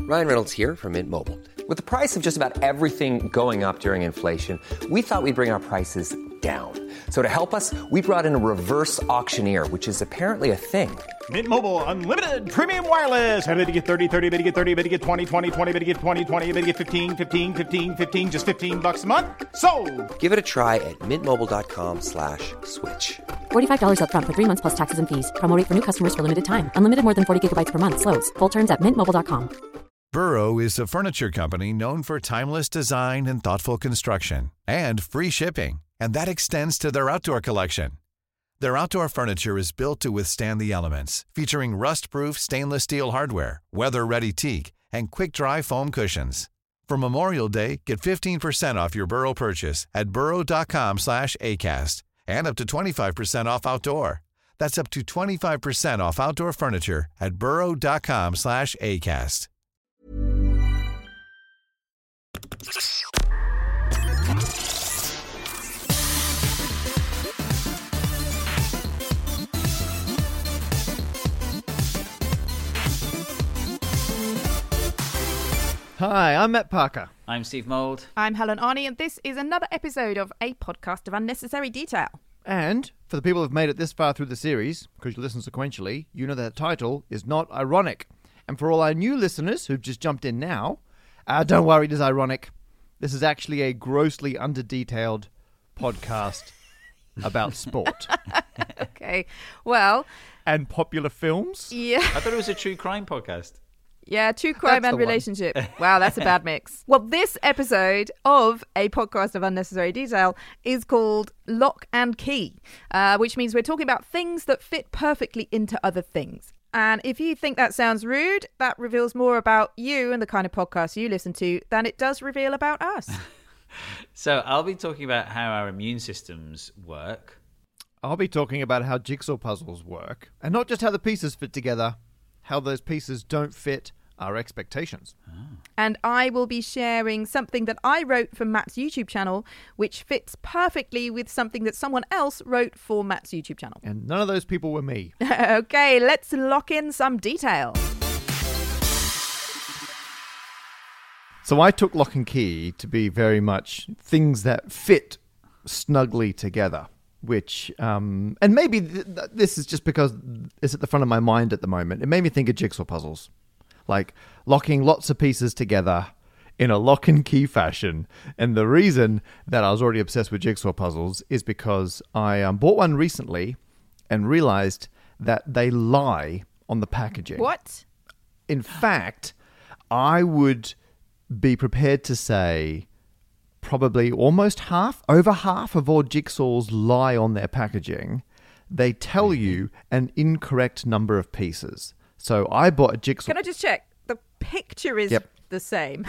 Ryan Reynolds here from Mint Mobile. With the price of just about everything going up during inflation, we thought we'd bring our prices down. So to help us, we brought in a reverse auctioneer, which is apparently a thing. Mint Mobile Unlimited Premium Wireless. How to get 30, 30, bit to get 30, bit to get 20, 20, 20, bit to get 20, 20, bit to get 15, 15, 15, 15, just $15 a month? Sold! Give it a try at mintmobile.com/switch. $45 up front for 3 months plus taxes and fees. Promo rate for new customers for limited time. Unlimited more than 40 gigabytes per month. Slows full terms at mintmobile.com. Burrow is a furniture company known for timeless design and thoughtful construction and free shipping, and that extends to their outdoor collection. Their outdoor furniture is built to withstand the elements, featuring rust-proof stainless steel hardware, weather-ready teak, and quick-dry foam cushions. For Memorial Day, get 15% off your Burrow purchase at burrow.com/ACAST and up to 25% off outdoor. That's up to 25% off outdoor furniture at burrow.com/ACAST. Hi, I'm Matt Parker. I'm Steve Mould. I'm Helen Arney, and this is another episode of A Podcast of Unnecessary Detail. And for the people who've made it this far through the series, because you listen sequentially, you know that title is not ironic. And for all our new listeners who've just jumped in now, don't worry, it is ironic. This is actually a grossly under-detailed podcast about sport. Okay, well... And popular films. Yeah. I thought it was a true crime podcast. Yeah, true crime That's and the one. relationship. Wow, that's a bad mix. Well, this episode of A Podcast of Unnecessary Detail is called Lock and Key, which means we're talking about things that fit perfectly into other things. And if you think that sounds rude, that reveals more about you and the kind of podcast you listen to than it does reveal about us. So I'll be talking about how our immune systems work. I'll be talking about how jigsaw puzzles work. And not just how the pieces fit together, how those pieces don't fit our expectations. And I will be sharing something that I wrote for Matt's YouTube channel, which fits perfectly with something that someone else wrote for Matt's YouTube channel. And none of those people were me. Okay, let's lock in some detail. So I took Lock and Key to be very much things that fit snugly together, which, and maybe this is just because it's at the front of my mind at the moment. It made me think of jigsaw puzzles, like locking lots of pieces together in a lock and key fashion. And the reason that I was already obsessed with jigsaw puzzles is because I bought one recently and realized that they lie on the packaging. What? In fact, I would be prepared to say probably almost over half of all jigsaws lie on their packaging. They tell you an incorrect number of pieces. So I bought a jigsaw. Can I just check? The picture is the same.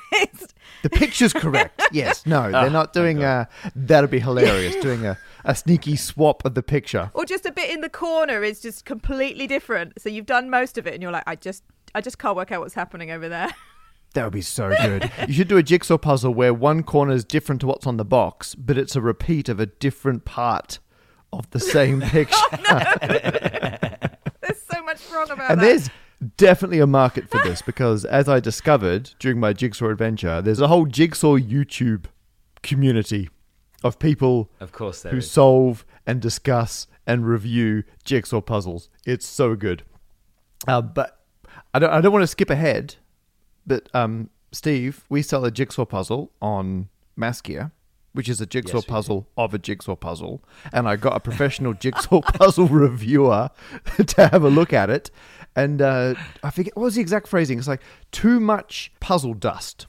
The picture's correct. Yes. No, they're not doing that'd be hilarious, doing a sneaky swap of the picture. Or just a bit in the corner is just completely different. So you've done most of it and you're like, I just can't work out what's happening over there. That would be so good. You should do a jigsaw puzzle where one corner is different to what's on the box, but it's a repeat of a different part of the same picture. Oh, no. There's so much wrong about and that. There's definitely a market for this because, as I discovered during my jigsaw adventure, there's a whole jigsaw YouTube community of people who solve and discuss and review jigsaw puzzles. It's so good. But I don't want to skip ahead. But Steve, we sell a jigsaw puzzle on Massgear, which is a jigsaw puzzle of a jigsaw puzzle. And I got a professional jigsaw puzzle reviewer to have a look at it. And I forget, what was the exact phrasing? It's like, too much puzzle dust.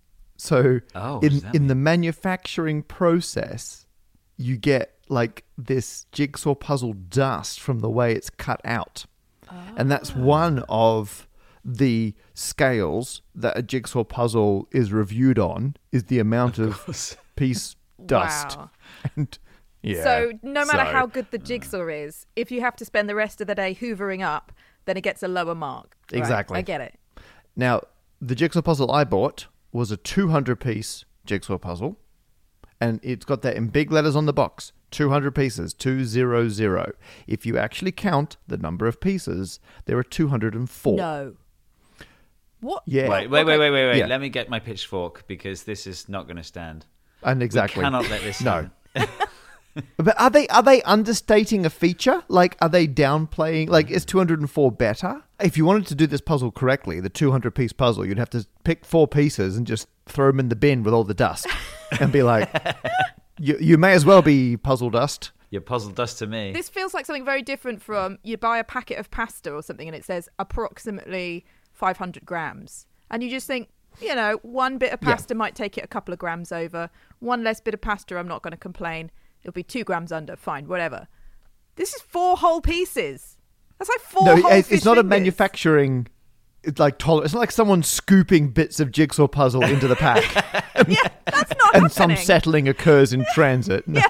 So in the manufacturing process, you get like this jigsaw puzzle dust from the way it's cut out. And that's one of the scales that a jigsaw puzzle is reviewed on, is the amount of piece dust. Wow. And so no matter how good the jigsaw is, if you have to spend the rest of the day hoovering up, then it gets a lower mark. Exactly. Right, I get it. Now, the jigsaw puzzle I bought was a 200-piece jigsaw puzzle, and it's got that in big letters on the box. 200 pieces, 200. If you actually count the number of pieces, there are 204. No. What? Yeah. Wait. Yeah. Let me get my pitchfork because this is not going to stand. And exactly. We cannot let this happen. But are they understating a feature? Like, are they downplaying? Like, is 204 better? If you wanted to do this puzzle correctly, the 200-piece puzzle, you'd have to pick 4 pieces and just throw them in the bin with all the dust and be like, you may as well be puzzle dust. You're puzzle dust to me. This feels like something very different from you buy a packet of pasta or something and it says approximately 500 grams. And you just think, one bit of pasta might take it a couple of grams over. One less bit of pasta, I'm not going to complain. It'll be 2 grams under. Fine, whatever. This is 4 whole pieces. That's like 4 whole fish it's not fingers. a manufacturing. It's like it's not like someone scooping bits of jigsaw puzzle into the pack. That's not and happening. some settling occurs in transit. No.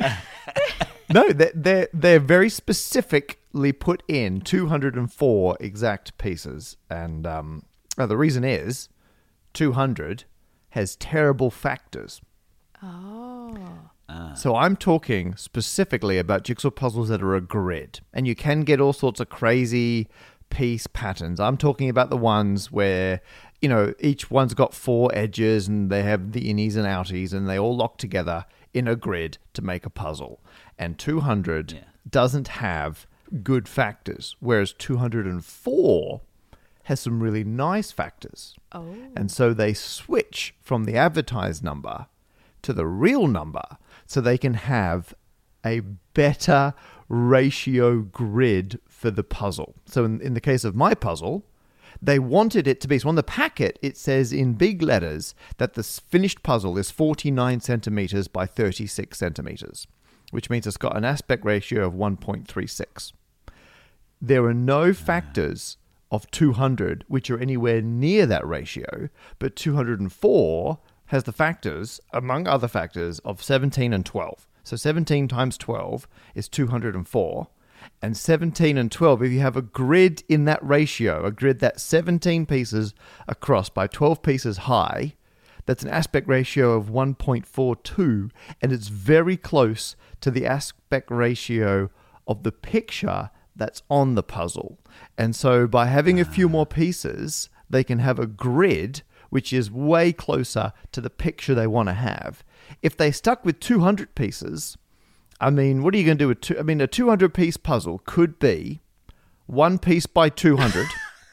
No, they're very specifically put in 204 exact pieces, and the reason is 200 has terrible factors. Oh. So I'm talking specifically about jigsaw puzzles that are a grid, and you can get all sorts of crazy piece patterns. I'm talking about the ones where, each one's got 4 edges and they have the innies and outies and they all lock together in a grid to make a puzzle. And 200 doesn't have good factors, whereas 204 has some really nice factors. Oh. And so they switch from the advertised number to the real number so they can have a better ratio grid for the puzzle. So in the case of my puzzle, they wanted it to be, so on the packet, it says in big letters that the finished puzzle is 49 centimeters by 36 centimeters, which means it's got an aspect ratio of 1.36. There are no factors of 200 which are anywhere near that ratio, but 204 has the factors, among other factors, of 17 and 12. So 17 times 12 is 204. And 17 and 12, if you have a grid in that ratio, a grid that's 17 pieces across by 12 pieces high, that's an aspect ratio of 1.42, and it's very close to the aspect ratio of the picture that's on the puzzle. And so by having a few more pieces, they can have a grid which is way closer to the picture they want to have. If they stuck with 200 pieces, what are you going to do with a 200-piece puzzle could be 1 piece by 200.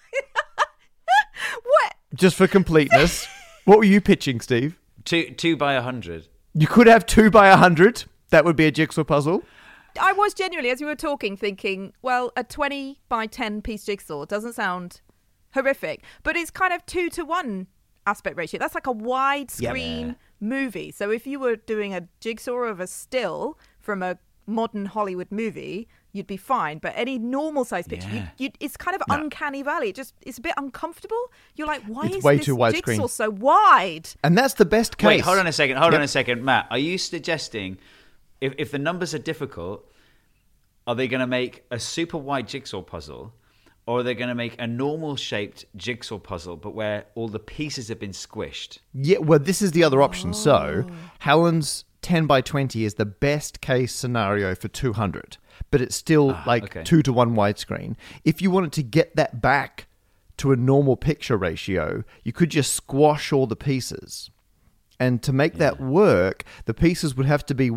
What? Just for completeness. What were you pitching, Steve? 2 by 100. You could have 2 by 100. That would be a jigsaw puzzle. I was genuinely, as you were talking, thinking, well, a 20 by 10 piece jigsaw doesn't sound horrific, but it's kind of 2-to-1 aspect ratio. That's like a widescreen movie. So if you were doing a jigsaw of a still from a modern Hollywood movie, you'd be fine. But any normal size picture, it's kind of uncanny valley. It's a bit uncomfortable. You're like, why is way this too wide jigsaw screen. so wide? And that's the best case. Wait, hold on a second, Matt. Are you suggesting if the numbers are difficult, are they going to make a super wide jigsaw puzzle, or are they going to make a normal shaped jigsaw puzzle, but where all the pieces have been squished? Yeah, well, this is the other option. So Helen's 10 by 20 is the best case scenario for 200, but it's still 2-to-1 widescreen. If you wanted to get that back to a normal picture ratio, you could just squash all the pieces. And to make that work, the pieces would have to be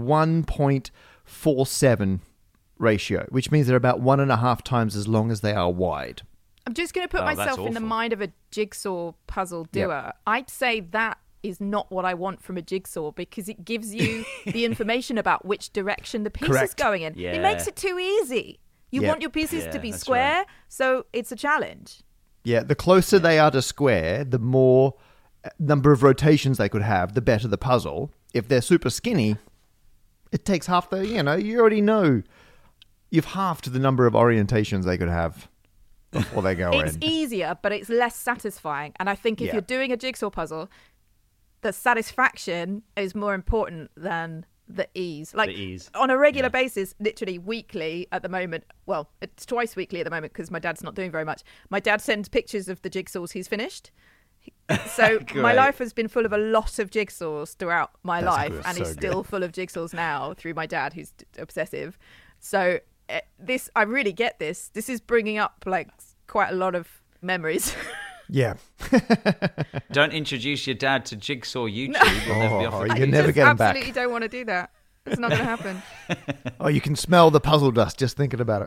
1.47 ratio, which means they're about 1.5 times as long as they are wide. I'm just going to put myself in the mind of a jigsaw puzzle doer. Yep. I'd say that is not what I want from a jigsaw, because it gives you the information about which direction the piece is going in. Yeah. It makes it too easy. You want your pieces to be square, so it's a challenge. Yeah, the closer they are to square, the more number of rotations they could have, the better the puzzle. If they're super skinny, it takes half the, you already know. You've halved the number of orientations they could have before they go in. It's easier, but it's less satisfying. And I think if you're doing a jigsaw puzzle, the satisfaction is more important than the ease. Like, on a regular basis, literally weekly at the moment. Well, it's twice weekly at the moment because my dad's not doing very much. My dad sends pictures of the jigsaws he's finished. So my life has been full of a lot of jigsaws throughout my life, and it's still full of jigsaws now through my dad, who's obsessive. So I really get this. This is bringing up like quite a lot of memories. Yeah. Don't introduce your dad to Jigsaw YouTube. You'll never be off the you never get him back. Absolutely don't want to do that. It's not going to happen. Oh, you can smell the puzzle dust just thinking about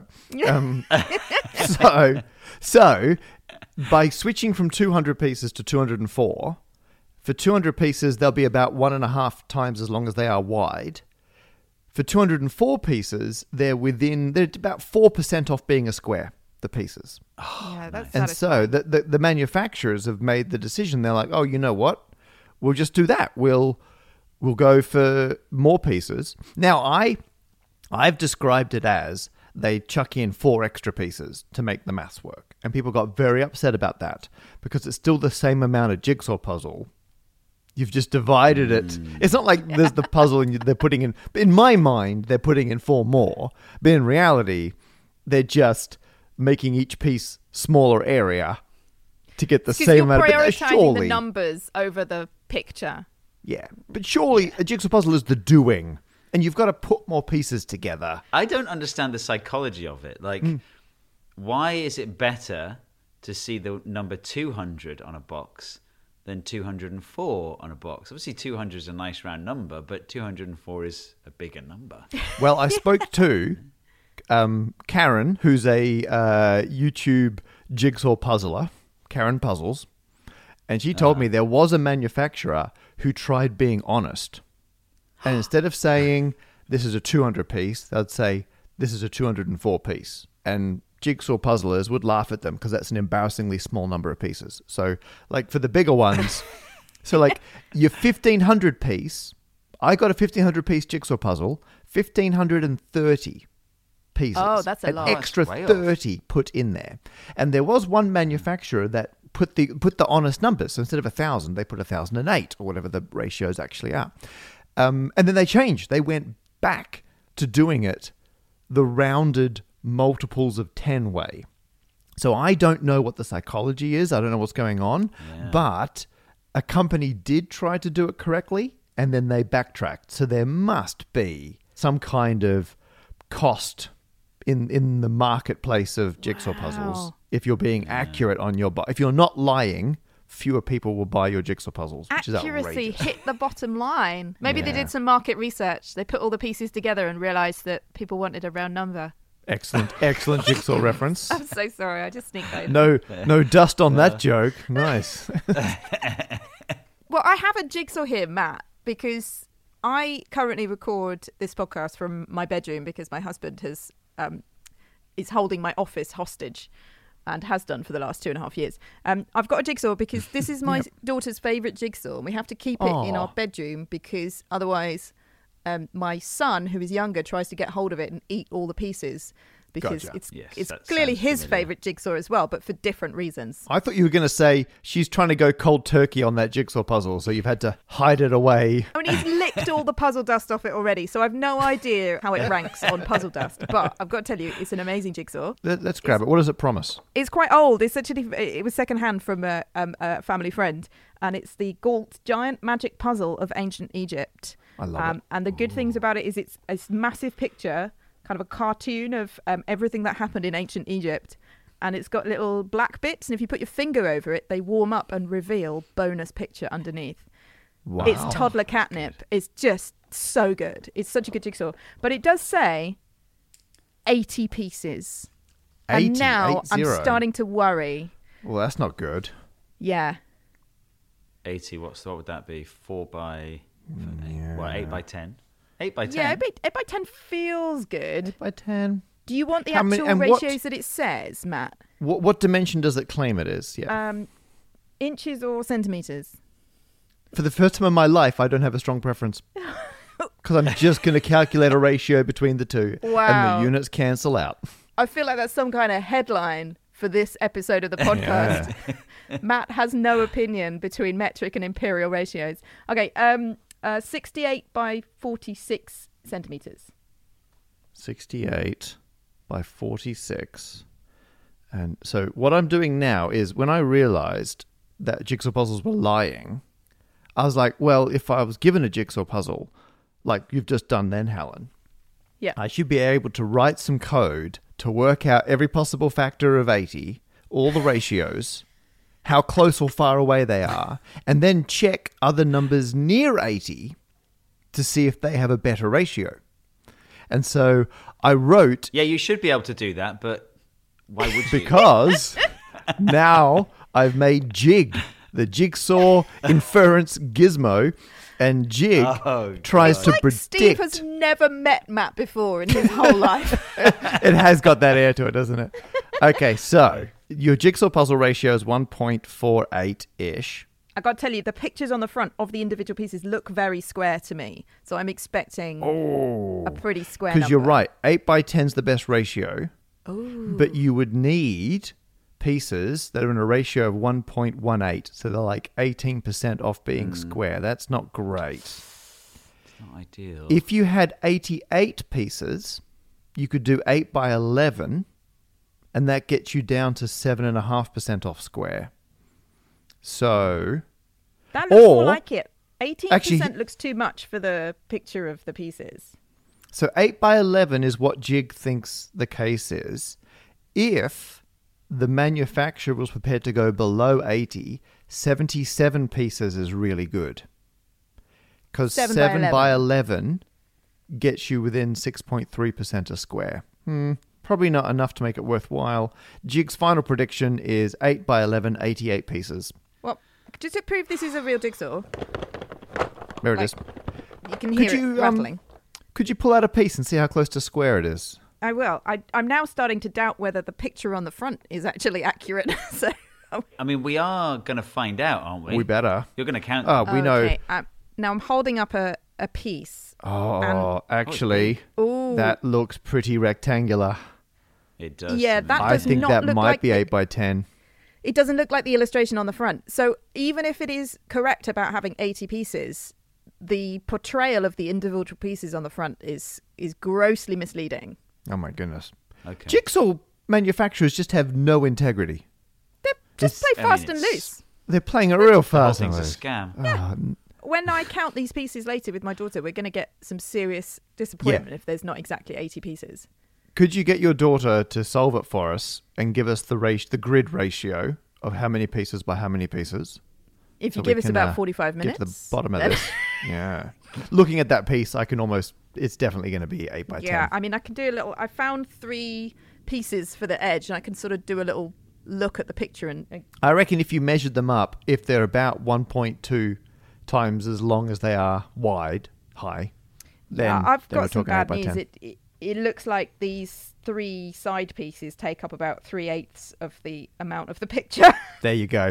it. So by switching from 200 pieces to 204, for 200 pieces, they'll be about 1.5 times as long as they are wide. For 204 pieces, they're about 4% off being a square, the pieces. Yeah, that's and so the manufacturers have made the decision. They're like, oh, you know what? We'll just do that. We'll go for more pieces. Now, I've described it as they chuck in 4 extra pieces to make the maths work. And people got very upset about that because it's still the same amount of jigsaw puzzle. You've just divided it. It's not like there's the puzzle and they're putting in my mind, they're putting in 4 more. But in reality, they're just making each piece smaller area to get the same amount. You're prioritizing the numbers over the picture. Yeah, but surely a jigsaw puzzle is the doing, and you've got to put more pieces together. I don't understand the psychology of it. Like, why is it better to see the number 200 on a box than 204 on a box? Obviously, 200 is a nice round number, but 204 is a bigger number. Well, I spoke to Karen, who's a YouTube jigsaw puzzler, Karen Puzzles, and she told me there was a manufacturer who tried being honest. And instead of saying, this is a 200 piece, they'd say, this is a 204 piece. And jigsaw puzzlers would laugh at them because that's an embarrassingly small number of pieces. So, like, for the bigger ones, so like your 1,500 piece, I got a 1,500 piece jigsaw puzzle, 1,530 pieces. Oh, that's a lot. An extra 30 put in there. And there was one manufacturer that put the honest numbers. So instead of 1,000, they put 1,008 or whatever the ratios actually are. And then they changed. They went back to doing it the rounded multiples of 10 way. So I don't know what the psychology is. I don't know what's going on. Yeah. But a company did try to do it correctly, and then they backtracked. So there must be some kind of cost in the marketplace of jigsaw puzzles. If you're being accurate on if you're not lying, fewer people will buy your jigsaw puzzle, which is outrageous. Accuracy hit the bottom line. Maybe they did some market research. They put all the pieces together and realized that people wanted a round number. Excellent jigsaw reference. I'm so sorry. I just sneaked that in. No dust on that joke. Nice. Well, I have a jigsaw here, Matt, because I currently record this podcast from my bedroom because my husband is holding my office hostage and has done for the last 2.5 years. I've got a jigsaw because this is my daughter's favourite jigsaw, and we have to keep it in our bedroom because otherwise my son, who is younger, tries to get hold of it and eat all the pieces because it's clearly his favourite jigsaw as well, but for different reasons. I thought you were going to say she's trying to go cold turkey on that jigsaw puzzle, so you've had to hide it away. I mean, he's licked all the puzzle dust off it already, so I've no idea how it ranks on puzzle dust, but I've got to tell you, it's an amazing jigsaw. Let's grab it. What does it promise? It's quite old. It was secondhand from a family friend, and it's the Galt Giant Magic Puzzle of Ancient Egypt. I love it. And the good things about it is it's a massive picture, kind of a cartoon of everything that happened in ancient Egypt. And it's got little black bits. And if you put your finger over it, they warm up and reveal bonus picture underneath. Wow. It's toddler catnip. It's just so good. It's such a good jigsaw. But it does say 80 pieces. 80, and now 80. I'm starting to worry. Well, that's not good. Yeah. 80, what would that be? 4 by... Well, 8 by 10. 8 by 10. Yeah, 8 by 10 feels good. 8 by 10. Do you want the actual ratios that it says, Matt? What dimension does it claim it is? Yeah. Inches or centimetres? For the first time in my life, I don't have a strong preference. Because I'm just going to calculate a ratio between the two. Wow. And the units cancel out. I feel like that's some kind of headline for this episode of the podcast. Matt has no opinion between metric and imperial ratios. Okay, 68 by 46 centimetres. 68 by 46. And so what I'm doing now is when I realized that jigsaw puzzles were lying, I was like, well, if I was given a jigsaw puzzle, like you've just done then, Helen, I should be able to write some code to work out every possible factor of 80, all the ratios, how close or far away they are, and then check other numbers near 80 to see if they have a better ratio. And so I wrote... Yeah, you should be able to do that, but why would you? Because now I've made Jig, the jigsaw inference gizmo, and Jig tries to predict... Steve has never met Matt before in his whole life. It has got that air to it, doesn't it? Okay, so your jigsaw puzzle ratio is 1.48-ish. I got to tell you, the pictures on the front of the individual pieces look very square to me. So I'm expecting a pretty square number. Because you're right, 8 by 10 is the best ratio. Ooh. But you would need pieces that are in a ratio of 1.18. So they're like 18% off being square. That's not great. It's not ideal. If you had 88 pieces, you could do 8 by 11, and that gets you down to 7.5% off square. So... That looks more like it. 18% actually, looks too much for the picture of the pieces. So 8 by 11 is what Jig thinks the case is. If the manufacturer was prepared to go below 80, 77 pieces is really good. Because 7 by 11 gets you within 6.3% a square. Probably not enough to make it worthwhile. Jig's final prediction is 8 by 11, 88 pieces. Well, just to prove this is a real jigsaw. There it is. You can hear it rattling. Could you pull out a piece and see how close to square it is? I will. I'm now starting to doubt whether the picture on the front is actually accurate. So, I mean, we are going to find out, aren't we? We better. You're going to count. Oh, we know. Okay. Now I'm holding up a piece. Oh, actually, that looks pretty rectangular. It does. Yeah, that I does think not that look might like be 8 by 10. It doesn't look like the illustration on the front. So even if it is correct about having 80 pieces, the portrayal of the individual pieces on the front is grossly misleading. Oh my goodness. Okay. Jigsaw manufacturers just have no integrity. They just play fast and loose. They're playing a real fast and thing's loose. a scam. Yeah. When I count these pieces later with my daughter, we're going to get some serious disappointment if there's not exactly 80 pieces. Could you get your daughter to solve it for us and give us the grid ratio of how many pieces by how many pieces? If you give us about 45 minutes. Get to the bottom of this. Yeah. Looking at that piece, I can almost... It's definitely going to be 8 by 10. Yeah, I mean, I can do a little... I found 3 pieces for the edge, and I can sort of do a little look at the picture. And I reckon if you measured them up, if they're about 1.2 times as long as they are high, then I've got some bad 8 by news. 10. It looks like these 3 side pieces take up about 3/8 of the amount of the picture. There you go.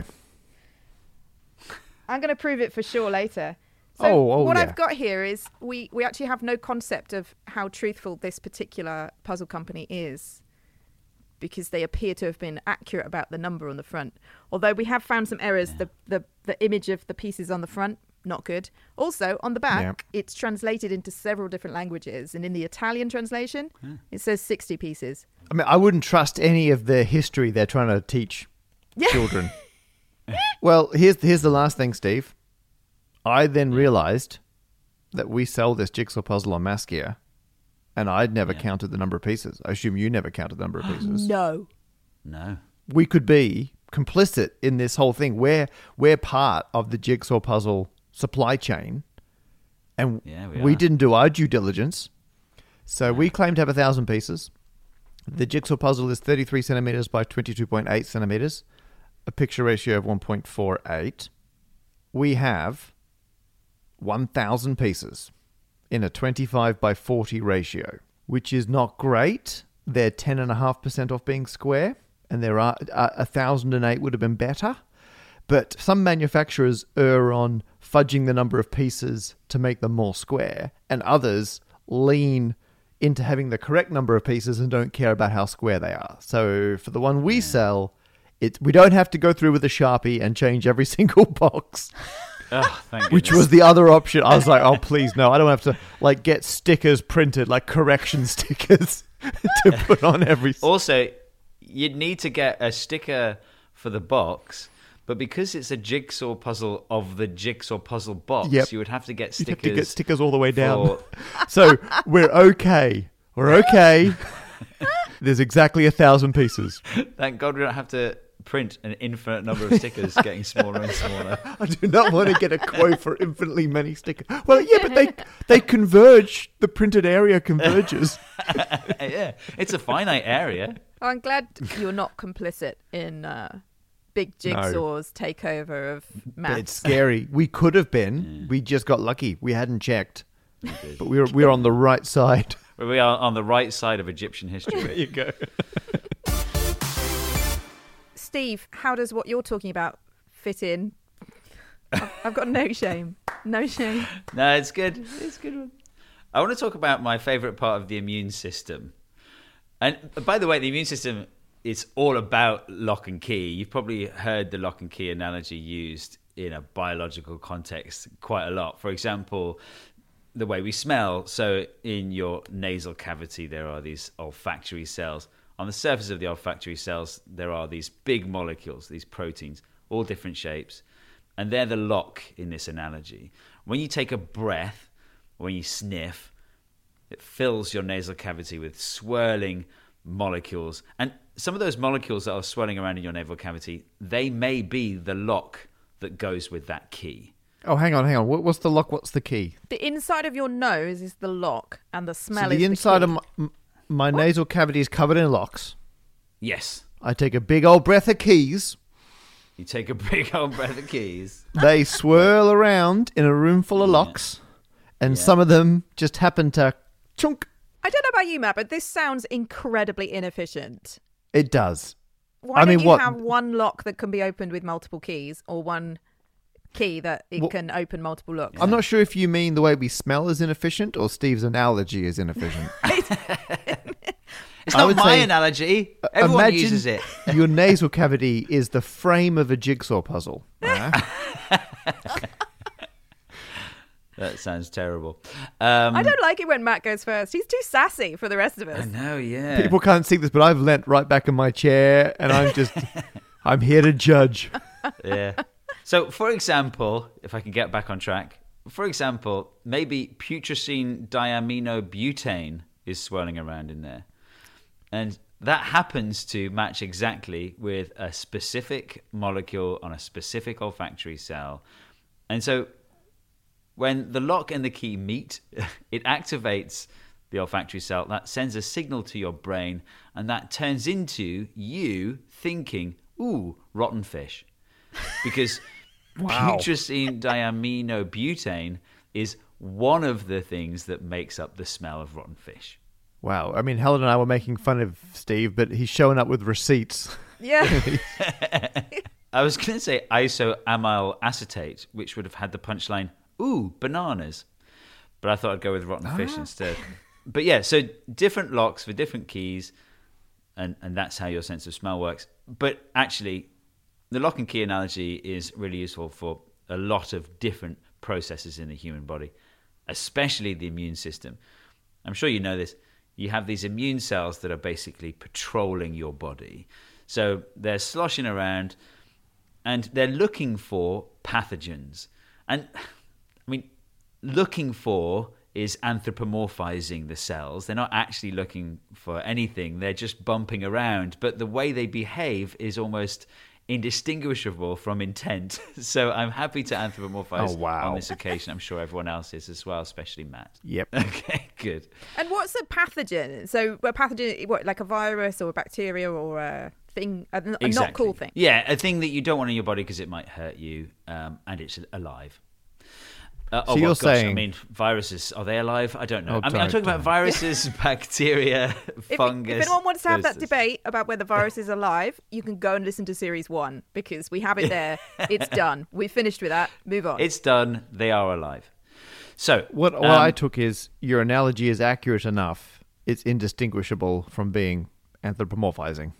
I'm going to prove it for sure later. So what I've got here is we actually have no concept of how truthful this particular puzzle company is, because they appear to have been accurate about the number on the front. Although we have found some errors. Yeah. The image of the pieces on the front, not good. Also, on the back, it's translated into several different languages. And in the Italian translation, it says 60 pieces. I mean, I wouldn't trust any of the history they're trying to teach children. Well, here's the last thing, Steve. I then realized that we sell this jigsaw puzzle on Maskia, and I'd never counted the number of pieces. I assume you never counted the number of pieces. No. We could be complicit in this whole thing. We're part of the jigsaw puzzle supply chain, and we didn't do our due diligence. So we claim to have 1,000 pieces. The jigsaw puzzle is 33 centimeters by 22.8 centimeters, a picture ratio of 1.48. We have 1,000 pieces in a 25 by 40 ratio, which is not great. They're 10.5% off being square, and there are 1,008 would have been better. But some manufacturers err on fudging the number of pieces to make them more square, and others lean into having the correct number of pieces and don't care about how square they are. So for the one we sell, we don't have to go through with a Sharpie and change every single box. Oh, thank Which was the other option. I was like, oh, please, no. I don't have to get stickers printed, like correction stickers to put on every... Also, you'd need to get a sticker for the box, but because it's a jigsaw puzzle of the jigsaw puzzle box, you would have to get stickers. You'd have to get stickers all the way down. So we're okay. We're okay. There's exactly 1,000 pieces. Thank God we don't have to print an infinite number of stickers getting smaller and smaller. I do not want to get a quote for infinitely many stickers. Well, yeah, but they converge. The printed area converges. Yeah, it's a finite area. Oh, I'm glad you're not complicit in Big Jigsaw's takeover of maths. It's scary. We could have been. Yeah. We just got lucky. We hadn't checked. But we're on the right side. We are on the right side of Egyptian history. There you go. Steve, how does what you're talking about fit in? I've got no shame. No shame. No, it's good. It's a good one. I want to talk about my favourite part of the immune system. And by the way, the immune system is all about lock and key. You've probably heard the lock and key analogy used in a biological context quite a lot. For example, the way we smell. So in your nasal cavity, there are these olfactory cells. On the surface of the olfactory cells, there are these big molecules, these proteins, all different shapes. And they're the lock in this analogy. When you take a breath, when you sniff, it fills your nasal cavity with swirling molecules. And some of those molecules that are swirling around in your nasal cavity, they may be the lock that goes with that key. Oh, hang on. What's the lock? What's the key? The inside of your nose is the lock, and the smell is the inside key. of my nasal cavity is covered in locks. Yes. I take a big old breath of keys. You take a big old breath of keys. They swirl around in a room full of locks, and some of them just happen to chunk. I don't know about you, Matt, but this sounds incredibly inefficient. It does. Why don't you have one lock that can be opened with multiple keys, or one key that can open multiple locks? I'm not sure if you mean the way we smell is inefficient or Steve's analogy is inefficient. It's not my analogy. Everyone uses it. Your nasal cavity is the frame of a jigsaw puzzle. That sounds terrible. I don't like it when Matt goes first. He's too sassy for the rest of us. I know, yeah. People can't see this, but I've leant right back in my chair and I'm here to judge. Yeah. So, for example, if I can get back on track, maybe putrescine diaminobutane is swirling around in there. And that happens to match exactly with a specific molecule on a specific olfactory cell. And so when the lock and the key meet, it activates the olfactory cell. That sends a signal to your brain, and that turns into you thinking, ooh, rotten fish. Because putrescine diaminobutane is one of the things that makes up the smell of rotten fish. Wow. I mean, Helen and I were making fun of Steve, but he's showing up with receipts. Yeah. I was going to say isoamyl acetate, which would have had the punchline, ooh, bananas. But I thought I'd go with rotten fish instead. But yeah, so different locks for different keys, and that's how your sense of smell works. But actually, the lock and key analogy is really useful for a lot of different processes in the human body, especially the immune system. I'm sure you know this. You have these immune cells that are basically patrolling your body. So they're sloshing around and they're looking for pathogens. And I mean, looking for is anthropomorphizing the cells. They're not actually looking for anything. They're just bumping around. But the way they behave is almost indistinguishable from intent. So I'm happy to anthropomorphize on this occasion. I'm sure everyone else is as well, especially Matt. Yep. Okay, good. And what's a pathogen? So a pathogen, what, like a virus or a bacteria or a thing, a not cool thing? Yeah, a thing that you don't want in your body because it might hurt you, and it's alive. So you're saying... I mean, viruses, are they alive? I don't know. I'm talking about viruses, bacteria, fungus. If anyone wants to have that debate about whether virus is alive, you can go and listen to Series 1 because we have it there. It's done. We finished with that. Move on. It's done. They are alive. So what I took is your analogy is accurate enough. It's indistinguishable from being anthropomorphizing.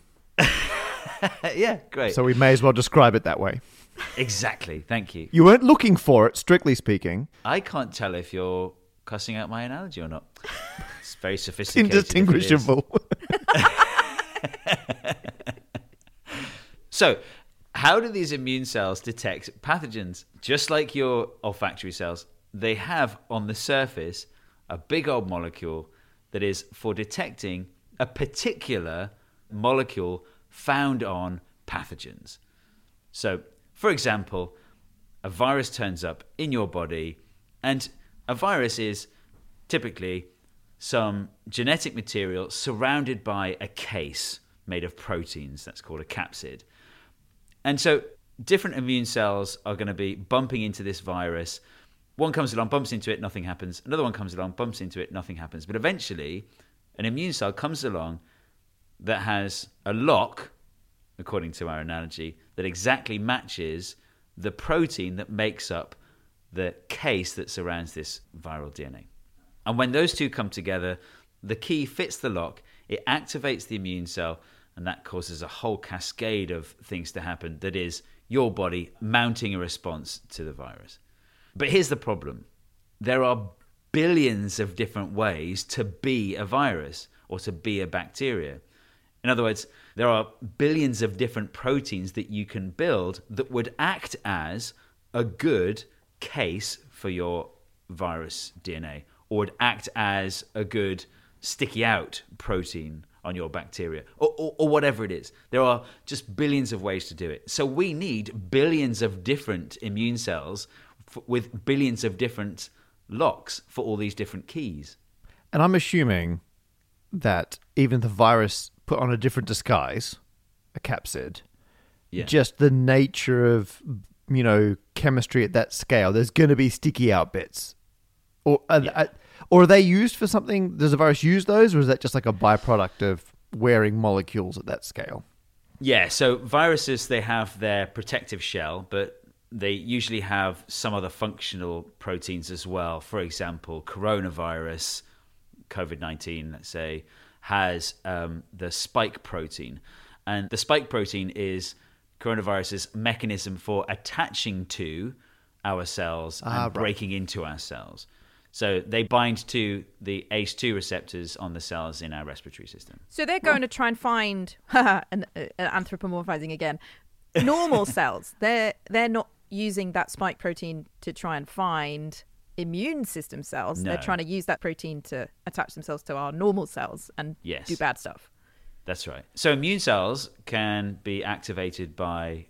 Yeah, great. So we may as well describe it that way. Exactly. Thank you. You weren't looking for it, strictly speaking. I can't tell if you're cussing out my analogy or not. It's very sophisticated. Indistinguishable. So, how do these immune cells detect pathogens? Just like your olfactory cells, they have on the surface a big old molecule that is for detecting a particular molecule found on pathogens. So, for example, a virus turns up in your body, and a virus is typically some genetic material surrounded by a case made of proteins. That's called a capsid. And so different immune cells are going to be bumping into this virus. One comes along, bumps into it, nothing happens. Another one comes along, bumps into it, nothing happens. But eventually, an immune cell comes along that has a lock, according to our analogy, that exactly matches the protein that makes up the case that surrounds this viral DNA. And when those two come together, the key fits the lock, it activates the immune cell, and that causes a whole cascade of things to happen that is your body mounting a response to the virus. But here's the problem. There are billions of different ways to be a virus or to be a bacteria. In other words, there are billions of different proteins that you can build that would act as a good case for your virus DNA, or would act as a good sticky out protein on your bacteria, or whatever it is. There are just billions of ways to do it. So we need billions of different immune cells with billions of different locks for all these different keys. And I'm assuming that even the virus put on a different disguise, a capsid, just the nature of, chemistry at that scale, there's going to be sticky out bits. Or are they used for something? Does the virus use those, or is that just like a byproduct of wearing molecules at that scale? Yeah, so viruses, they have their protective shell, but they usually have some other functional proteins as well. For example, coronavirus, COVID-19, let's say, has the spike protein. And the spike protein is coronavirus's mechanism for attaching to our cells and breaking into our cells. So they bind to the ACE2 receptors on the cells in our respiratory system. So they're going to try and find, anthropomorphizing again, normal cells. They're not using that spike protein to try and find immune system cells. No. They're trying to use that protein to attach themselves to our normal cells and do bad stuff. That's right. So immune cells can be activated by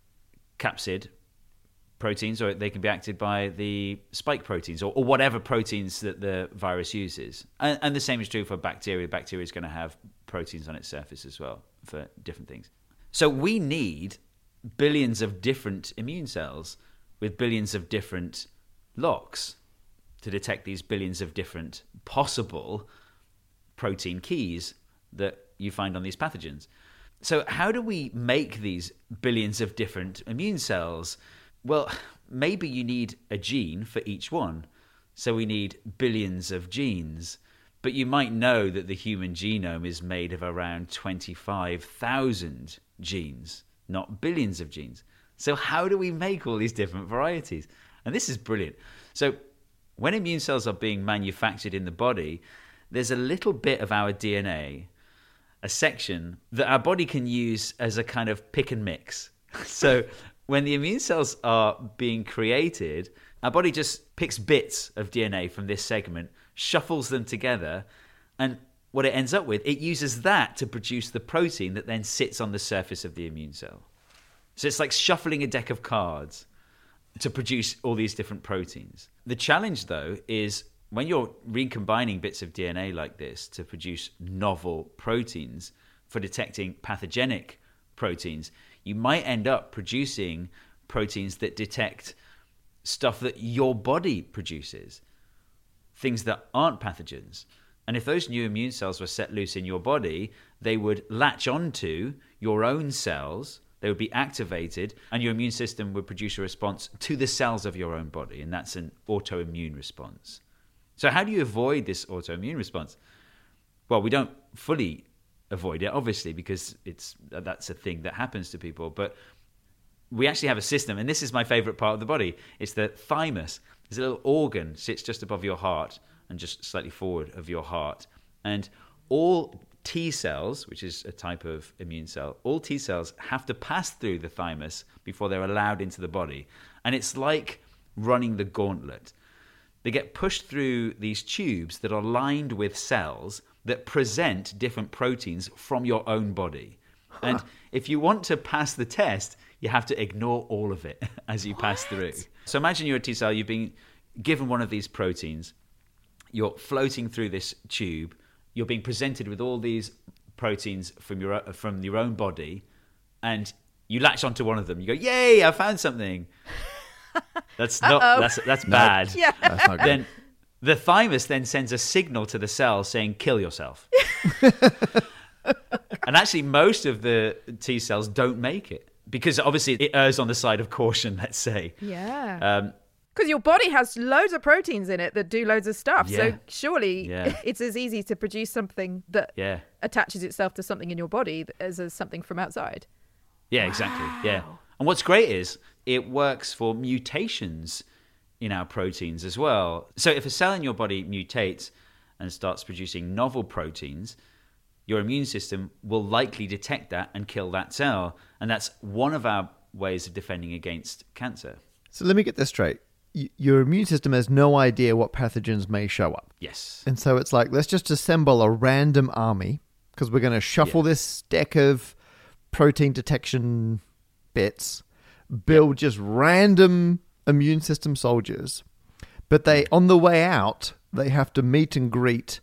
capsid proteins, or they can be activated by the spike proteins, or whatever proteins that the virus uses. And the same is true for bacteria. Bacteria is going to have proteins on its surface as well for different things. So we need billions of different immune cells with billions of different locks to detect these billions of different possible protein keys that you find on these pathogens. So how do we make these billions of different immune cells? Well, maybe you need a gene for each one. So we need billions of genes. But you might know that the human genome is made of around 25,000 genes, not billions of genes. So how do we make all these different varieties? And this is brilliant. So when immune cells are being manufactured in the body, there's a little bit of our DNA, a section that our body can use as a kind of pick and mix. So when the immune cells are being created, our body just picks bits of DNA from this segment, shuffles them together, and what it ends up with, it uses that to produce the protein that then sits on the surface of the immune cell. So it's like shuffling a deck of cards to produce all these different proteins. The challenge, though, is when you're recombining bits of DNA like this to produce novel proteins for detecting pathogenic proteins, you might end up producing proteins that detect stuff that your body produces, things that aren't pathogens. And if those new immune cells were set loose in your body, they would latch onto your own cells, they would be activated, and your immune system would produce a response to the cells of your own body, and that's an autoimmune response. So how do you avoid this autoimmune response? Well, we don't fully avoid it, obviously, because that's a thing that happens to people, but we actually have a system, and this is my favorite part of the body. It's the thymus. There's a little organ, sits just above your heart and just slightly forward of your heart. And all T cells, which is a type of immune cell, all T cells have to pass through the thymus before they're allowed into the body. And it's like running the gauntlet. They get pushed through these tubes that are lined with cells that present different proteins from your own body. And if you want to pass the test, you have to ignore all of it as you pass through. So imagine you're a T cell, you've been given one of these proteins, you're floating through this tube, you're being presented with all these proteins from your own body, and you latch onto one of them. You go, "Yay! I found something." That's bad. Yeah. That's not good. Then the thymus then sends a signal to the cell saying, "Kill yourself." And actually, most of the T cells don't make it because obviously it errs on the side of caution. Let's say. Yeah. Because your body has loads of proteins in it that do loads of stuff. Yeah. So surely it's as easy to produce something that attaches itself to something in your body as something from outside. Yeah, exactly. Yeah. And what's great is it works for mutations in our proteins as well. So if a cell in your body mutates and starts producing novel proteins, your immune system will likely detect that and kill that cell. And that's one of our ways of defending against cancer. So let me get this straight. Your immune system has no idea what pathogens may show up. Yes. And so it's like, let's just assemble a random army because we're going to shuffle this deck of protein detection bits, build just random immune system soldiers. But they, on the way out, they have to meet and greet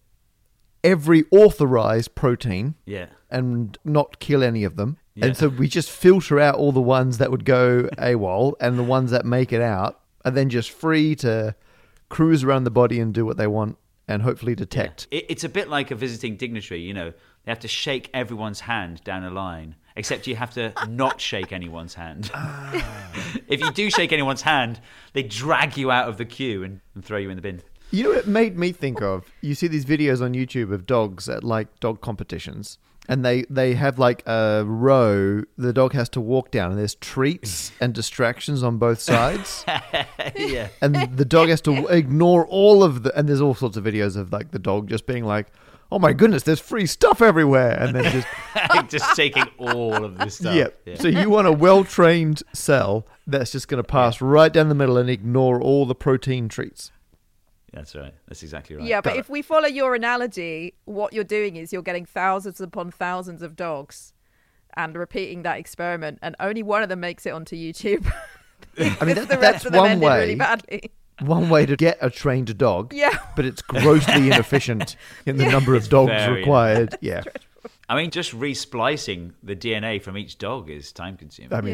every authorized protein and not kill any of them. Yeah. And so we just filter out all the ones that would go AWOL, and the ones that make it out are then just free to cruise around the body and do what they want and hopefully detect. Yeah. It's a bit like a visiting dignitary, you know. They have to shake everyone's hand down a line, except you have to not shake anyone's hand. If you do shake anyone's hand, they drag you out of the queue and throw you in the bin. You know what it made me think of? You see these videos on YouTube of dogs at like dog competitions, and they have like a row the dog has to walk down, and there's treats and distractions on both sides. Yeah. And the dog has to ignore all of the, and there's all sorts of videos of like the dog just being like, "Oh my goodness, there's free stuff everywhere," and then just shaking all of this stuff. Yeah. So you want a well-trained cell that's just going to pass right down the middle and ignore all the protein treats. That's right. That's exactly right. Yeah, but if we follow your analogy, what you're doing is you're getting thousands upon thousands of dogs and repeating that experiment, and only one of them makes it onto YouTube. I mean, that's one way. Really badly. One way to get a trained dog. Yeah. But it's grossly inefficient in the number of dogs required. Yeah. I mean, just resplicing the DNA from each dog is time consuming. I mean,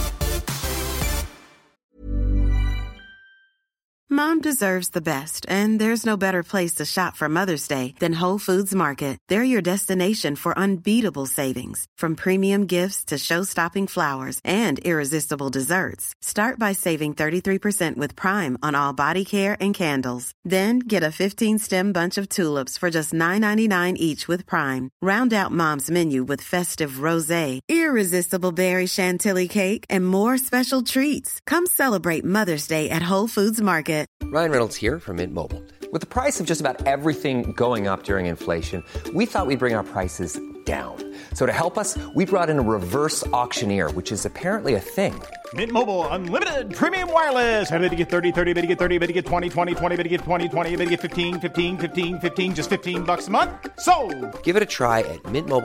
Mom deserves the best, and there's no better place to shop for Mother's Day than Whole Foods Market. They're your destination for unbeatable savings, from premium gifts to show-stopping flowers and irresistible desserts. Start by saving 33% with Prime on all body care and candles. Then get a 15-stem bunch of tulips for just $9.99 each with Prime. Round out Mom's menu with festive rosé, irresistible berry chantilly cake, and more special treats. Come celebrate Mother's Day at Whole Foods Market. Ryan Reynolds here from Mint Mobile. With the price of just about everything going up during inflation, we thought we'd bring our prices down. So to help us, we brought in a reverse auctioneer, which is apparently a thing. Mint Mobile Unlimited Premium Wireless. How to get 30, 30, how to get 30, how to get 20, 20, 20, how to get 20, 20, how to get 15, 15, 15, 15, just $15 a month? Sold! Give it a try at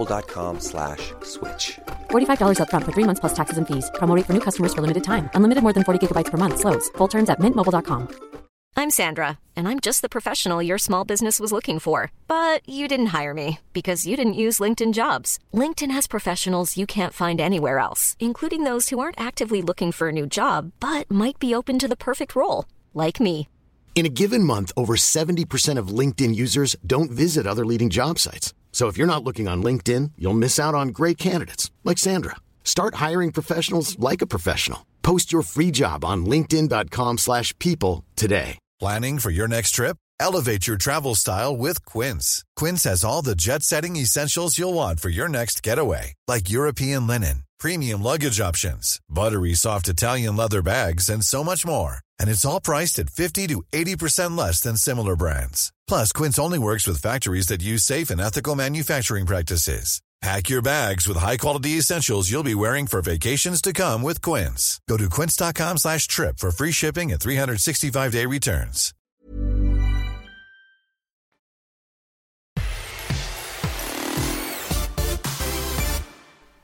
mintmobile.com/switch. $45 up front for 3 months plus taxes and fees. Promo rate for new customers for limited time. Unlimited more than 40 gigabytes per month. Slows full terms at mintmobile.com. I'm Sandra, and I'm just the professional your small business was looking for. But you didn't hire me because you didn't use LinkedIn Jobs. LinkedIn has professionals you can't find anywhere else, including those who aren't actively looking for a new job, but might be open to the perfect role, like me. In a given month, over 70% of LinkedIn users don't visit other leading job sites. So if you're not looking on LinkedIn, you'll miss out on great candidates like Sandra. Start hiring professionals like a professional. Post your free job on linkedin.com/people today. Planning for your next trip? Elevate your travel style with Quince. Quince has all the jet-setting essentials you'll want for your next getaway, like European linen, premium luggage options, buttery soft Italian leather bags, and so much more. And it's all priced at 50 to 80% less than similar brands. Plus, Quince only works with factories that use safe and ethical manufacturing practices. Pack your bags with high-quality essentials you'll be wearing for vacations to come with Quince. Go to quince.com/trip for free shipping and 365-day returns.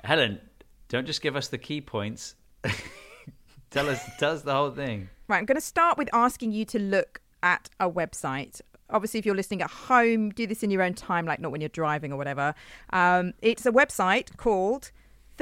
Helen, don't just give us the key points. Tell us the whole thing. Right, I'm going to start with asking you to look at a website. Obviously, if you're listening at home, do this in your own time, like not when you're driving or whatever. It's a website called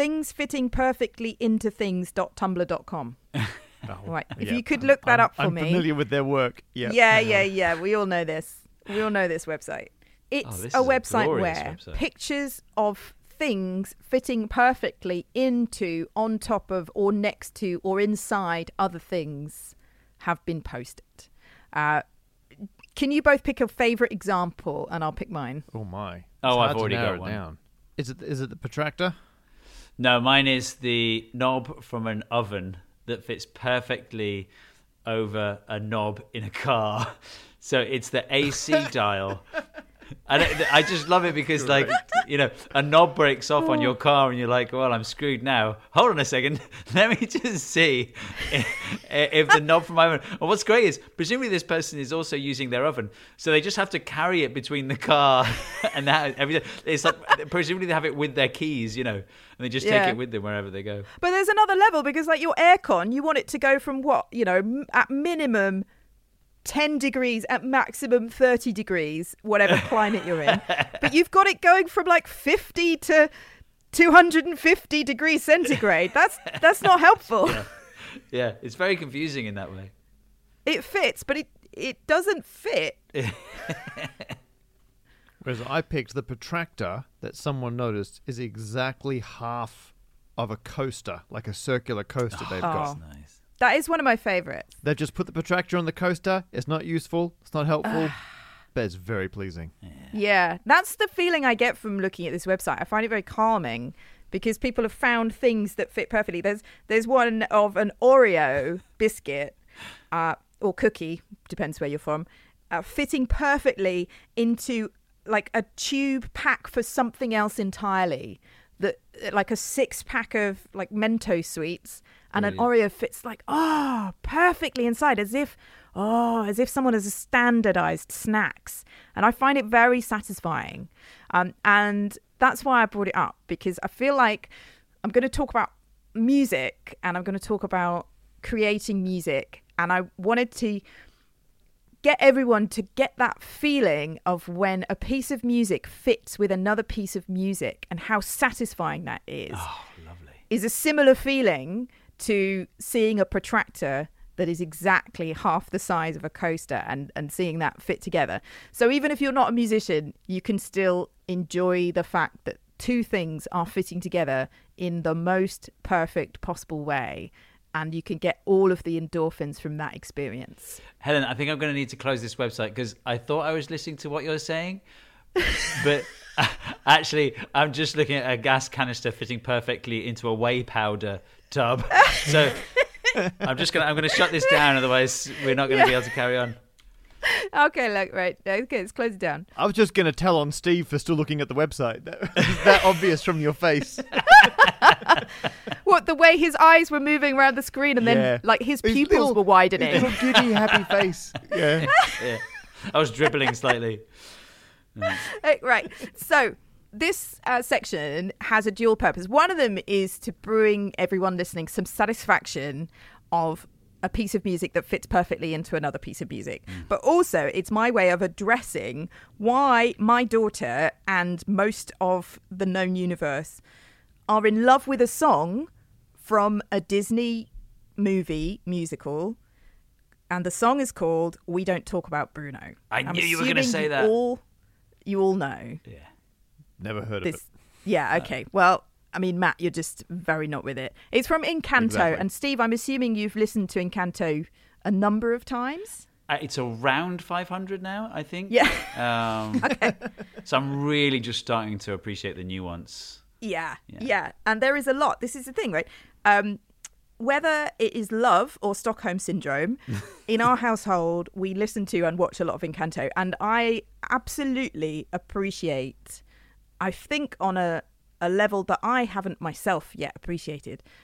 thingsfittingperfectlyintothings.tumblr.com. Right. If you could look that up for me. I'm familiar with their work. Yeah. We all know this. We all know this website. It's a website where pictures of things fitting perfectly into, on top of, or next to, or inside other things have been posted. Can you both pick a favourite example, and I'll pick mine? Oh my! I've already got one. Down. Is it the protractor? No, mine is the knob from an oven that fits perfectly over a knob in a car. So it's the AC dial. And I just love it because, like, you know, a knob breaks off on your car and you're like, well, I'm screwed now. Hold on a second. Let me just see if the knob from my oven. And what's great is, presumably this person is also using their oven. So they just have to carry it between the car and that. It's like, presumably they have it with their keys, you know, and they just take it with them wherever they go. But there's another level because, like, your aircon, you want it to go from what, you know, at minimum 10 degrees, at maximum 30 degrees, whatever climate you're in. But you've got it going from like 50 to 250 degrees centigrade. That's not helpful. Yeah, it's very confusing in that way. It fits, but it doesn't fit. Whereas I picked the protractor that someone noticed is exactly half of a coaster, like a circular coaster they've got. That's nice. That is one of my favourites. They've just put the protractor on the coaster. It's not useful. It's not helpful. But it's very pleasing. Yeah, that's the feeling I get from looking at this website. I find it very calming because people have found things that fit perfectly. There's one of an Oreo biscuit or cookie, depends where you're from, fitting perfectly into like a tube pack for something else entirely. That like a 6-pack of like Mentos sweets. And an Oreo fits like, perfectly inside, as if someone has standardized snacks. And I find it very satisfying. And that's why I brought it up, because I feel like I'm going to talk about music and I'm going to talk about creating music. And I wanted to get everyone to get that feeling of when a piece of music fits with another piece of music and how satisfying that is. Oh, lovely. Is a similar feeling to seeing a protractor that is exactly half the size of a coaster and seeing that fit together. So even if you're not a musician, you can still enjoy the fact that two things are fitting together in the most perfect possible way. And you can get all of the endorphins from that experience. Helen, I think I'm going to need to close this website because I thought I was listening to what you're saying. But actually, I'm just looking at a gas canister fitting perfectly into a whey powder tub. So I'm going to shut this down, otherwise we're not going to be able to carry on. Okay, look, right. Okay, let's close it down. I was just going to tell on Steve for still looking at the website. Is that obvious from your face? What, the way his eyes were moving around the screen and then like his pupils were widening. Little giddy, happy face. Yeah. I was dribbling slightly. Right. So this section has a dual purpose. One of them is to bring everyone listening some satisfaction of a piece of music that fits perfectly into another piece of music. But also it's my way of addressing why my daughter and most of the known universe are in love with a song from a Disney musical. And the song is called We Don't Talk About Bruno. I knew you were going to say that. You all know. Yeah. Never heard of it. Yeah, okay. Well, I mean, Matt, you're just very not with it. It's from Encanto. Exactly. And Steve, I'm assuming you've listened to Encanto a number of times? It's around 500 now, I think. Yeah. Okay. So I'm really just starting to appreciate the nuance. Yeah. And there is a lot. This is the thing, right? Whether it is love or Stockholm Syndrome, in our household, we listen to and watch a lot of Encanto. And I absolutely appreciate, I think on a level that I haven't myself yet appreciated,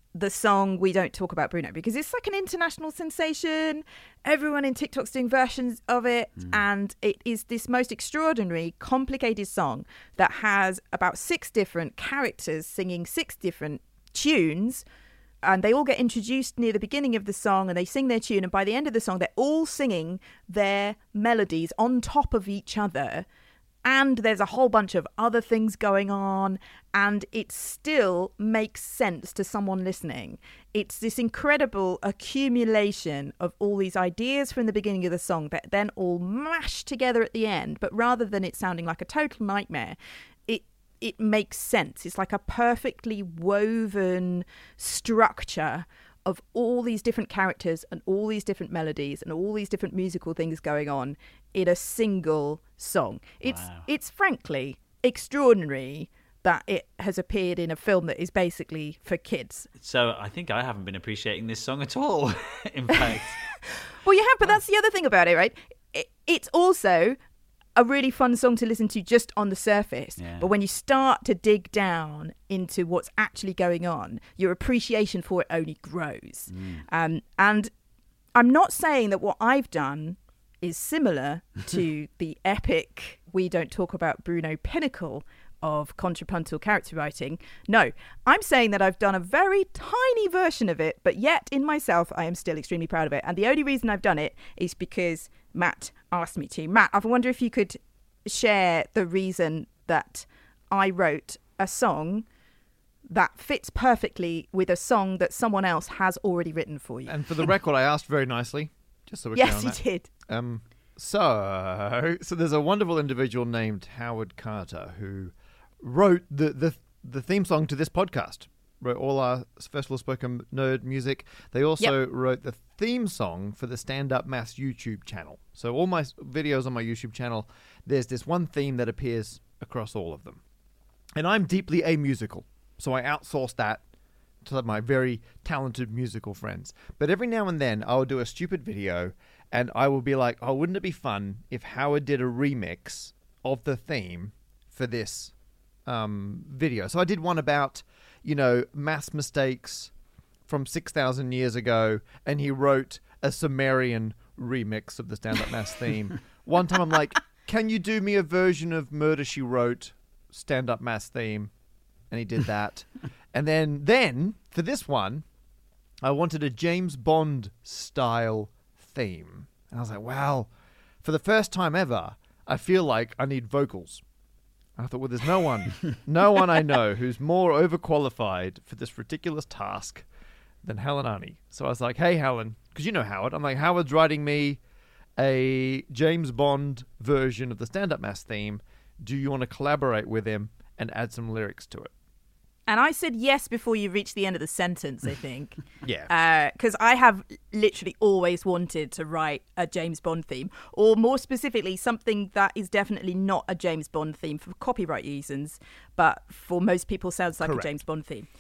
the song We Don't Talk About Bruno, because it's like an international sensation. Everyone in TikTok's doing versions of it, and it is this most extraordinary, complicated song that has about 6 different characters singing 6 different tunes, and they all get introduced near the beginning of the song and they sing their tune, and by the end of the song they're all singing their melodies on top of each other. And there's a whole bunch of other things going on, and it still makes sense to someone listening. It's this incredible accumulation of all these ideas from the beginning of the song that then all mash together at the end. But rather than it sounding like a total nightmare, it makes sense. It's like a perfectly woven structure of all these different characters and all these different melodies and all these different musical things going on in a single song. It's frankly extraordinary that it has appeared in a film that is basically for kids. So I think I haven't been appreciating this song at all, in fact. Well, you have, but that's the other thing about it, right? It's also a really fun song to listen to just on the surface. Yeah. But when you start to dig down into what's actually going on, your appreciation for it only grows. And I'm not saying that what I've done is similar to the epic We Don't Talk About Bruno pinnacle of contrapuntal character writing. No, I'm saying that I've done a very tiny version of it, but yet in myself I am still extremely proud of it. And the only reason I've done it is because Matt asked me to. Matt, I wonder if you could share the reason that I wrote a song that fits perfectly with a song that someone else has already written for you. And for the record, I asked very nicely, just so we're yes, you did. So there's a wonderful individual named Howard Carter who wrote the theme song to this podcast. Wrote all our Festival Spoken Nerd music. They also wrote the theme song for the Stand Up Mass YouTube channel. So all my videos on my YouTube channel, there's this one theme that appears across all of them. And I'm deeply amusical, so I outsource that to my very talented musical friends. But every now and then, I'll do a stupid video, and I will be like, oh, wouldn't it be fun if Howard did a remix of the theme for this video? So I did one about, mass mistakes from 6,000 years ago, and he wrote a Sumerian remix of the Stand Up Mass theme. One time I'm like, can you do me a version of Murder, She Wrote Stand Up Mass theme? And he did that. And then for this one, I wanted a James Bond style theme. And I was like, wow, for the first time ever, I feel like I need vocals. I thought, well, there's no one I know who's more overqualified for this ridiculous task than Helen Arney. So I was like, hey, Helen, because you know Howard. I'm like, Howard's writing me a James Bond version of the Stand Up Mass theme. Do you want to collaborate with him and add some lyrics to it? And I said yes before you reached the end of the sentence, I think. Yeah. Because I have literally always wanted to write a James Bond theme, or more specifically, something that is definitely not a James Bond theme for copyright reasons, but for most people sounds like a James Bond theme.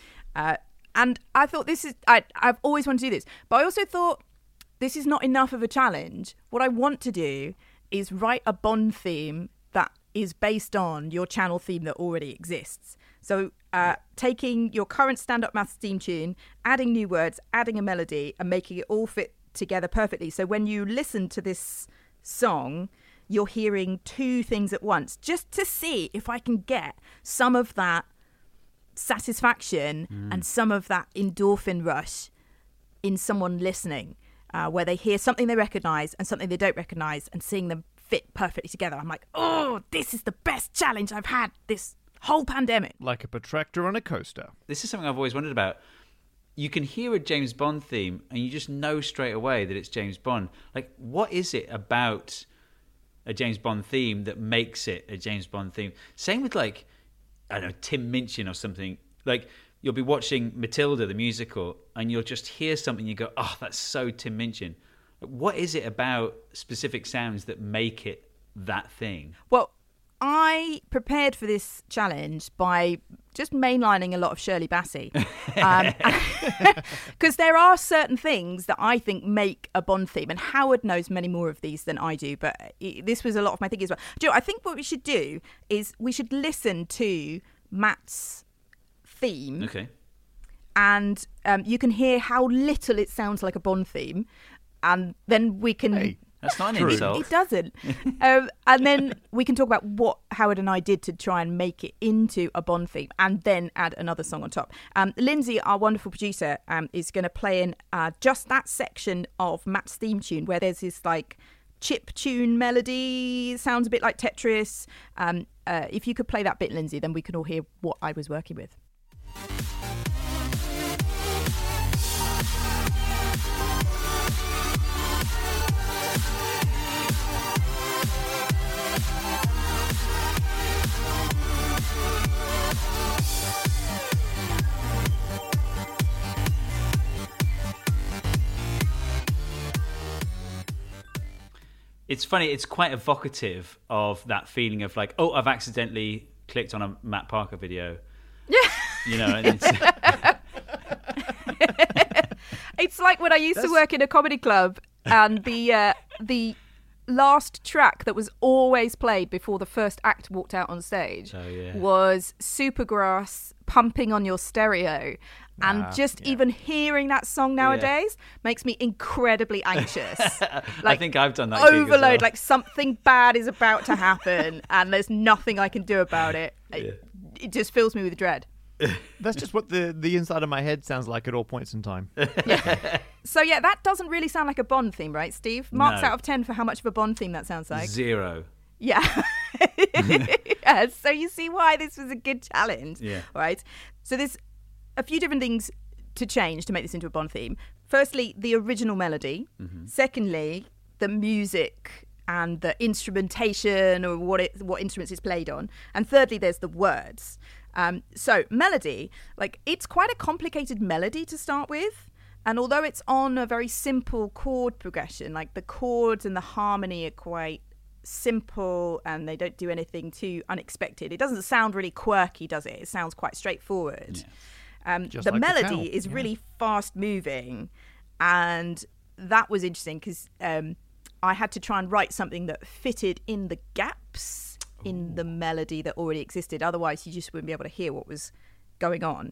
And I thought I've always wanted to do this. But I also thought this is not enough of a challenge. What I want to do is write a Bond theme that is based on your channel theme that already exists. So taking your current Stand Up Maths theme tune, adding new words, adding a melody, and making it all fit together perfectly. So when you listen to this song, you're hearing 2 things at once, just to see if I can get some of that satisfaction and some of that endorphin rush in someone listening, where they hear something they recognise and something they don't recognise, and seeing them fit perfectly together. I'm like, oh, this is the best challenge I've had this whole pandemic. Like a protractor on a coaster. This is something I've always wondered about. You can hear a James Bond theme and you just know straight away that it's James Bond. Like, what is it about a James Bond theme that makes it a James Bond theme? Same with, like, I don't know, Tim Minchin or something. Like, you'll be watching Matilda, the musical, and you'll just hear something, you go, oh, that's so Tim Minchin. What is it about specific sounds that make it that thing? Well, I prepared for this challenge by just mainlining a lot of Shirley Bassey. Because there are certain things that I think make a Bond theme, and Howard knows many more of these than I do, but this was a lot of my thinking as well. Joe, I think what we should do is we should listen to Matt's theme. Okay. and you can hear how little it sounds like a Bond theme, and then we can... Hey, that's not an insult. It doesn't. And then we can talk about what Howard and I did to try and make it into a Bond theme, and then add another song on top. Lindsay, our wonderful producer, is going to play in just that section of Matt's theme tune where there's this like chip tune melody. It sounds a bit like Tetris. If you could play that bit, Lindsay, then we can all hear what I was working with. It's funny, it's quite evocative of that feeling of like, oh, I've accidentally clicked on a Matt Parker video. Yeah. You know, and it's like when I used to work in a comedy club, and the last track that was always played before the first act walked out on stage was Supergrass Pumping on Your Stereo. And even hearing that song nowadays makes me incredibly anxious. Like, I think I've done that. Overload, gig as well. like something bad is about to happen and there's nothing I can do about it. It just fills me with dread. That's just what the inside of my head sounds like at all points in time. So that doesn't really sound like a Bond theme, right, Steve? Marks out of 10 for how much of a Bond theme that sounds like. 0. Yeah. So you see why this was a good challenge. Yeah. Right. So there's a few different things to change to make this into a Bond theme. Firstly, the original melody. Mm-hmm. Secondly, the music and the instrumentation, or what instruments it's played on. And thirdly, there's the words. So melody, like, it's quite a complicated melody to start with. And although it's on a very simple chord progression, like the chords and the harmony are quite simple and they don't do anything too unexpected. It doesn't sound really quirky, does it? It sounds quite straightforward. Yeah. The like melody is really fast moving, and that was interesting because I had to try and write something that fitted in the gaps in the melody that already existed. Otherwise, you just wouldn't be able to hear what was going on.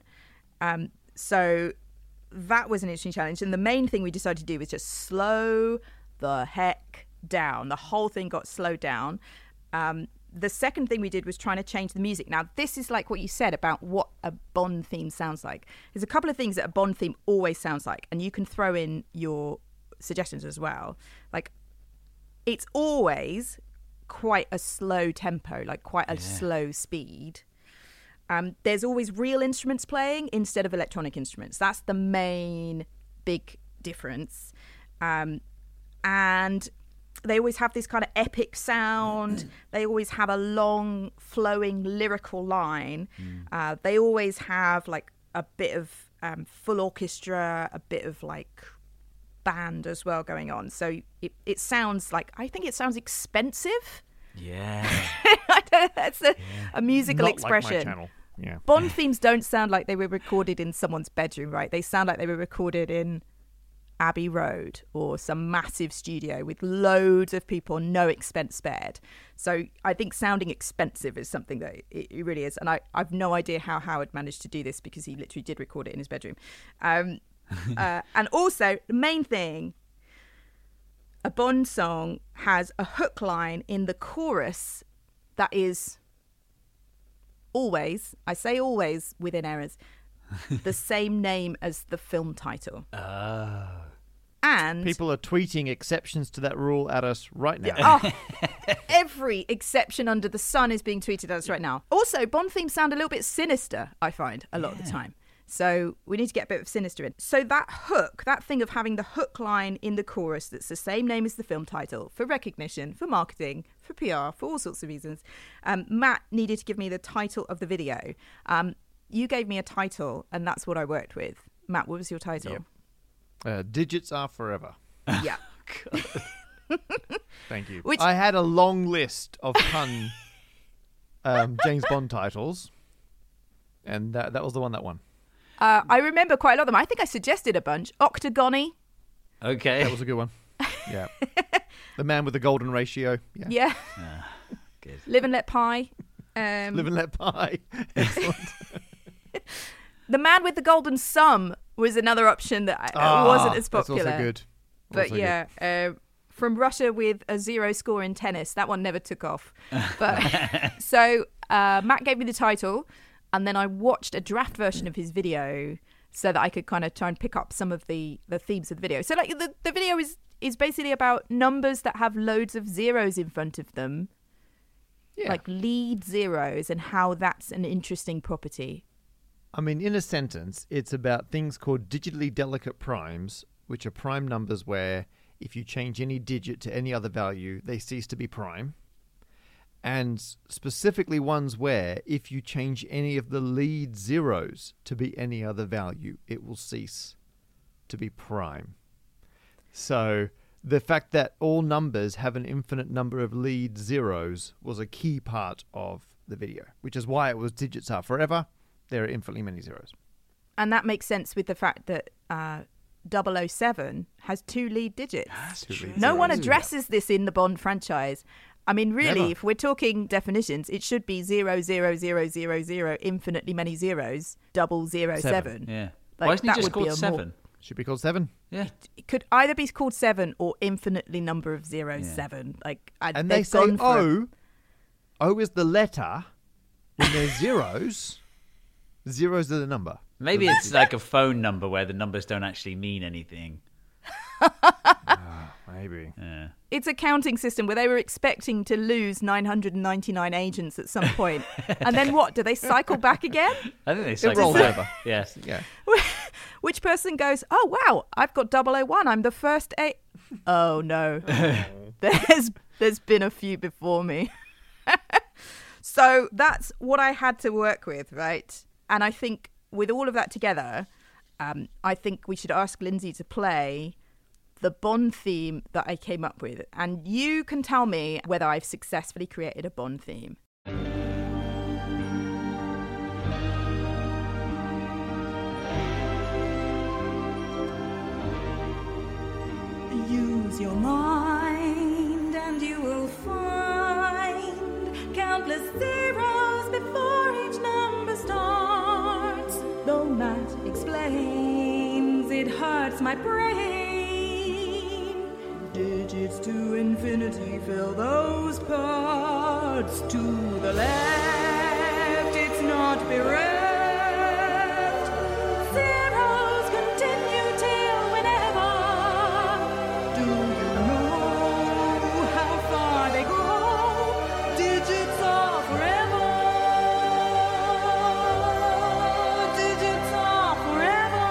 So that was an interesting challenge. And the main thing we decided to do was just slow the heck down. The whole thing got slowed down. The second thing we did was trying to change the music. Now, this is like what you said about what a Bond theme sounds like. There's a couple of things that a Bond theme always sounds like, and you can throw in your suggestions as well. Like, it's always quite a slow tempo, like quite a slow speed. There's always real instruments playing instead of electronic instruments. That's the main big difference. And they always have this kind of epic sound. They always have a long, flowing, lyrical line. They always have like a bit of full orchestra, a bit of like band as well going on. So it sounds like, I think it sounds expensive. Yeah. That's a musical Not expression. like my channel. Yeah. Bond themes don't sound like they were recorded in someone's bedroom, right? They sound like they were recorded in Abbey Road or some massive studio with loads of people, no expense spared. So I think sounding expensive is something that it really is. And I've no idea how Howard managed to do this because he literally did record it in his bedroom. And also, the main thing, a Bond song has a hook line in the chorus that is always, I say always within errors, the same name as the film title. Oh. And people are tweeting exceptions to that rule at us right now. Every exception under the sun is being tweeted at us right now. Also, Bond themes sound a little bit sinister, I find, a lot of the time. So we need to get a bit of sinister in. So that hook, that thing of having the hook line in the chorus that's the same name as the film title, for recognition, for marketing, for PR, for all sorts of reasons. Matt needed to give me the title of the video. You gave me a title, and that's what I worked with. Matt, what was your title? Digits Are Forever. Yeah. Thank you. I had a long list of pun James Bond titles, and that was the one that won. I remember quite a lot of them. I think I suggested a bunch. Octagony. Okay. That was a good one. Yeah. The Man with the Golden Ratio. Yeah. Good. Live and Let Pie. Live and Let Pie. Excellent. The Man with the Golden Sum was another option that wasn't as popular. That's also good. But from Russia with a 0 score in tennis. That one never took off. But so Matt gave me the title, and then I watched a draft version of his video so that I could kind of try and pick up some of the themes of the video. So like the video is basically about numbers that have loads of zeros in front of them. Yeah. Like lead zeros, and how that's an interesting property. I mean, in a sentence, it's about things called digitally delicate primes, which are prime numbers where if you change any digit to any other value, they cease to be prime. And specifically ones where if you change any of the lead zeros to be any other value, it will cease to be prime. So the fact that all numbers have an infinite number of lead zeros was a key part of the video, which is why it was digits are forever. There are infinitely many zeros. And that makes sense with the fact that 007 has 2 lead digits. No one addresses this in the Bond franchise. I mean, really, Never. if we're talking definitions, it should be 00000, infinitely many zeros, 007. Yeah. Like, Why isn't he that just would be called a 7? Should be called 7. Yeah. It could either be called 7 or infinitely number of zeros, 7. Like, And they say O. O is the letter. When there's zeros, zeros are the number. Maybe it's like a phone number where the numbers don't actually mean anything. Maybe. Yeah. It's a counting system where they were expecting to lose 999 agents at some point. And then what? Do they cycle back again? I think they cycle rolls back. over. Yes. Yeah. Which person goes, oh, wow, I've got 001. I'm the first Oh, no. There's been a few before me. So that's what I had to work with, right? And I think with all of that together, I think we should ask Lindsay to play the Bond theme that I came up with. And you can tell me whether I've successfully created a Bond theme. Use your mind and you will find countless zeros before each number starts. Though Matt explains, it hurts my brain. Digits to infinity fill those parts. To the left, it's not bereft. Zeros continue till whenever. Do you know how far they go? Digits are forever. Digits are forever.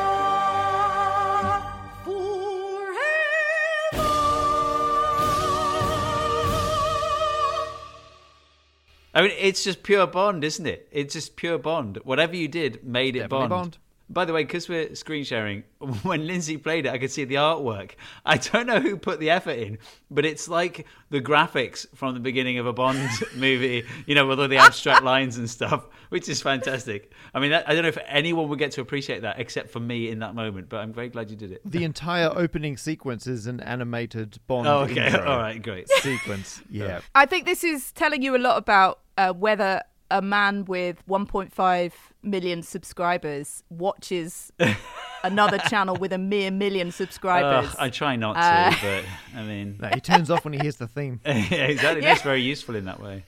I mean, it's just pure Bond, isn't it? It's just pure Bond. Whatever you did made it Bond. By the way, because we're screen sharing, when Lindsay played it, I could see the artwork. I don't know who put the effort in, but it's like the graphics from the beginning of a Bond movie, you know, with all the abstract lines and stuff, which is fantastic. I mean, I don't know if anyone would get to appreciate that except for me in that moment, but I'm very glad you did it. The entire opening sequence is an animated Bond intro all right, great. sequence. Yeah. I think this is telling you a lot about whether a man with 1.5 million subscribers watches another channel with a mere million subscribers. I try not to, but I mean... No, he turns off when he hears the theme. Yeah, exactly. Yeah. That's very useful in that way.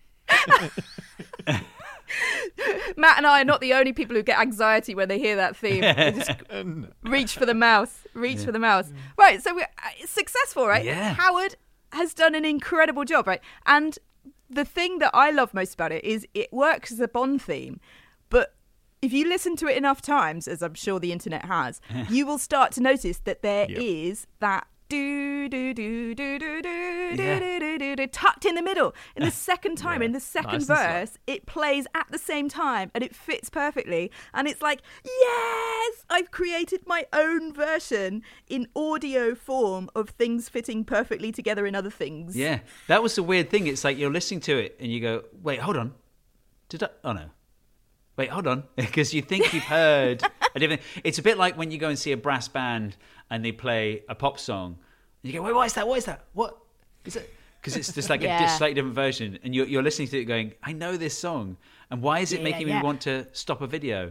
Matt and I are not the only people who get anxiety when they hear that theme. They just reach for the mouse. For the mouse. Right, so we're successful, right? Yeah. Howard has done an incredible job, right? And the thing that I love most about it is it works as a Bond theme, but if you listen to it enough times, as I'm sure the internet has, you will start to notice that there is that do do do do do do do do do tucked in the middle. In the second time, in the second verse, it plays at the same time and it fits perfectly. And it's like, yes, I've created my own version in audio form of things fitting perfectly together in other things. Yeah, that was the weird thing. It's like you're listening to it and you go, wait, hold on. Oh no. Wait, hold on. Because you think you've heard a different... It's a bit like when you go and see a brass band and they play a pop song. And you go, wait, what is that? What is that? What is it? because it's just like a slightly different version, and you're listening to it going, I know this song, and why is it making me want to stop a video?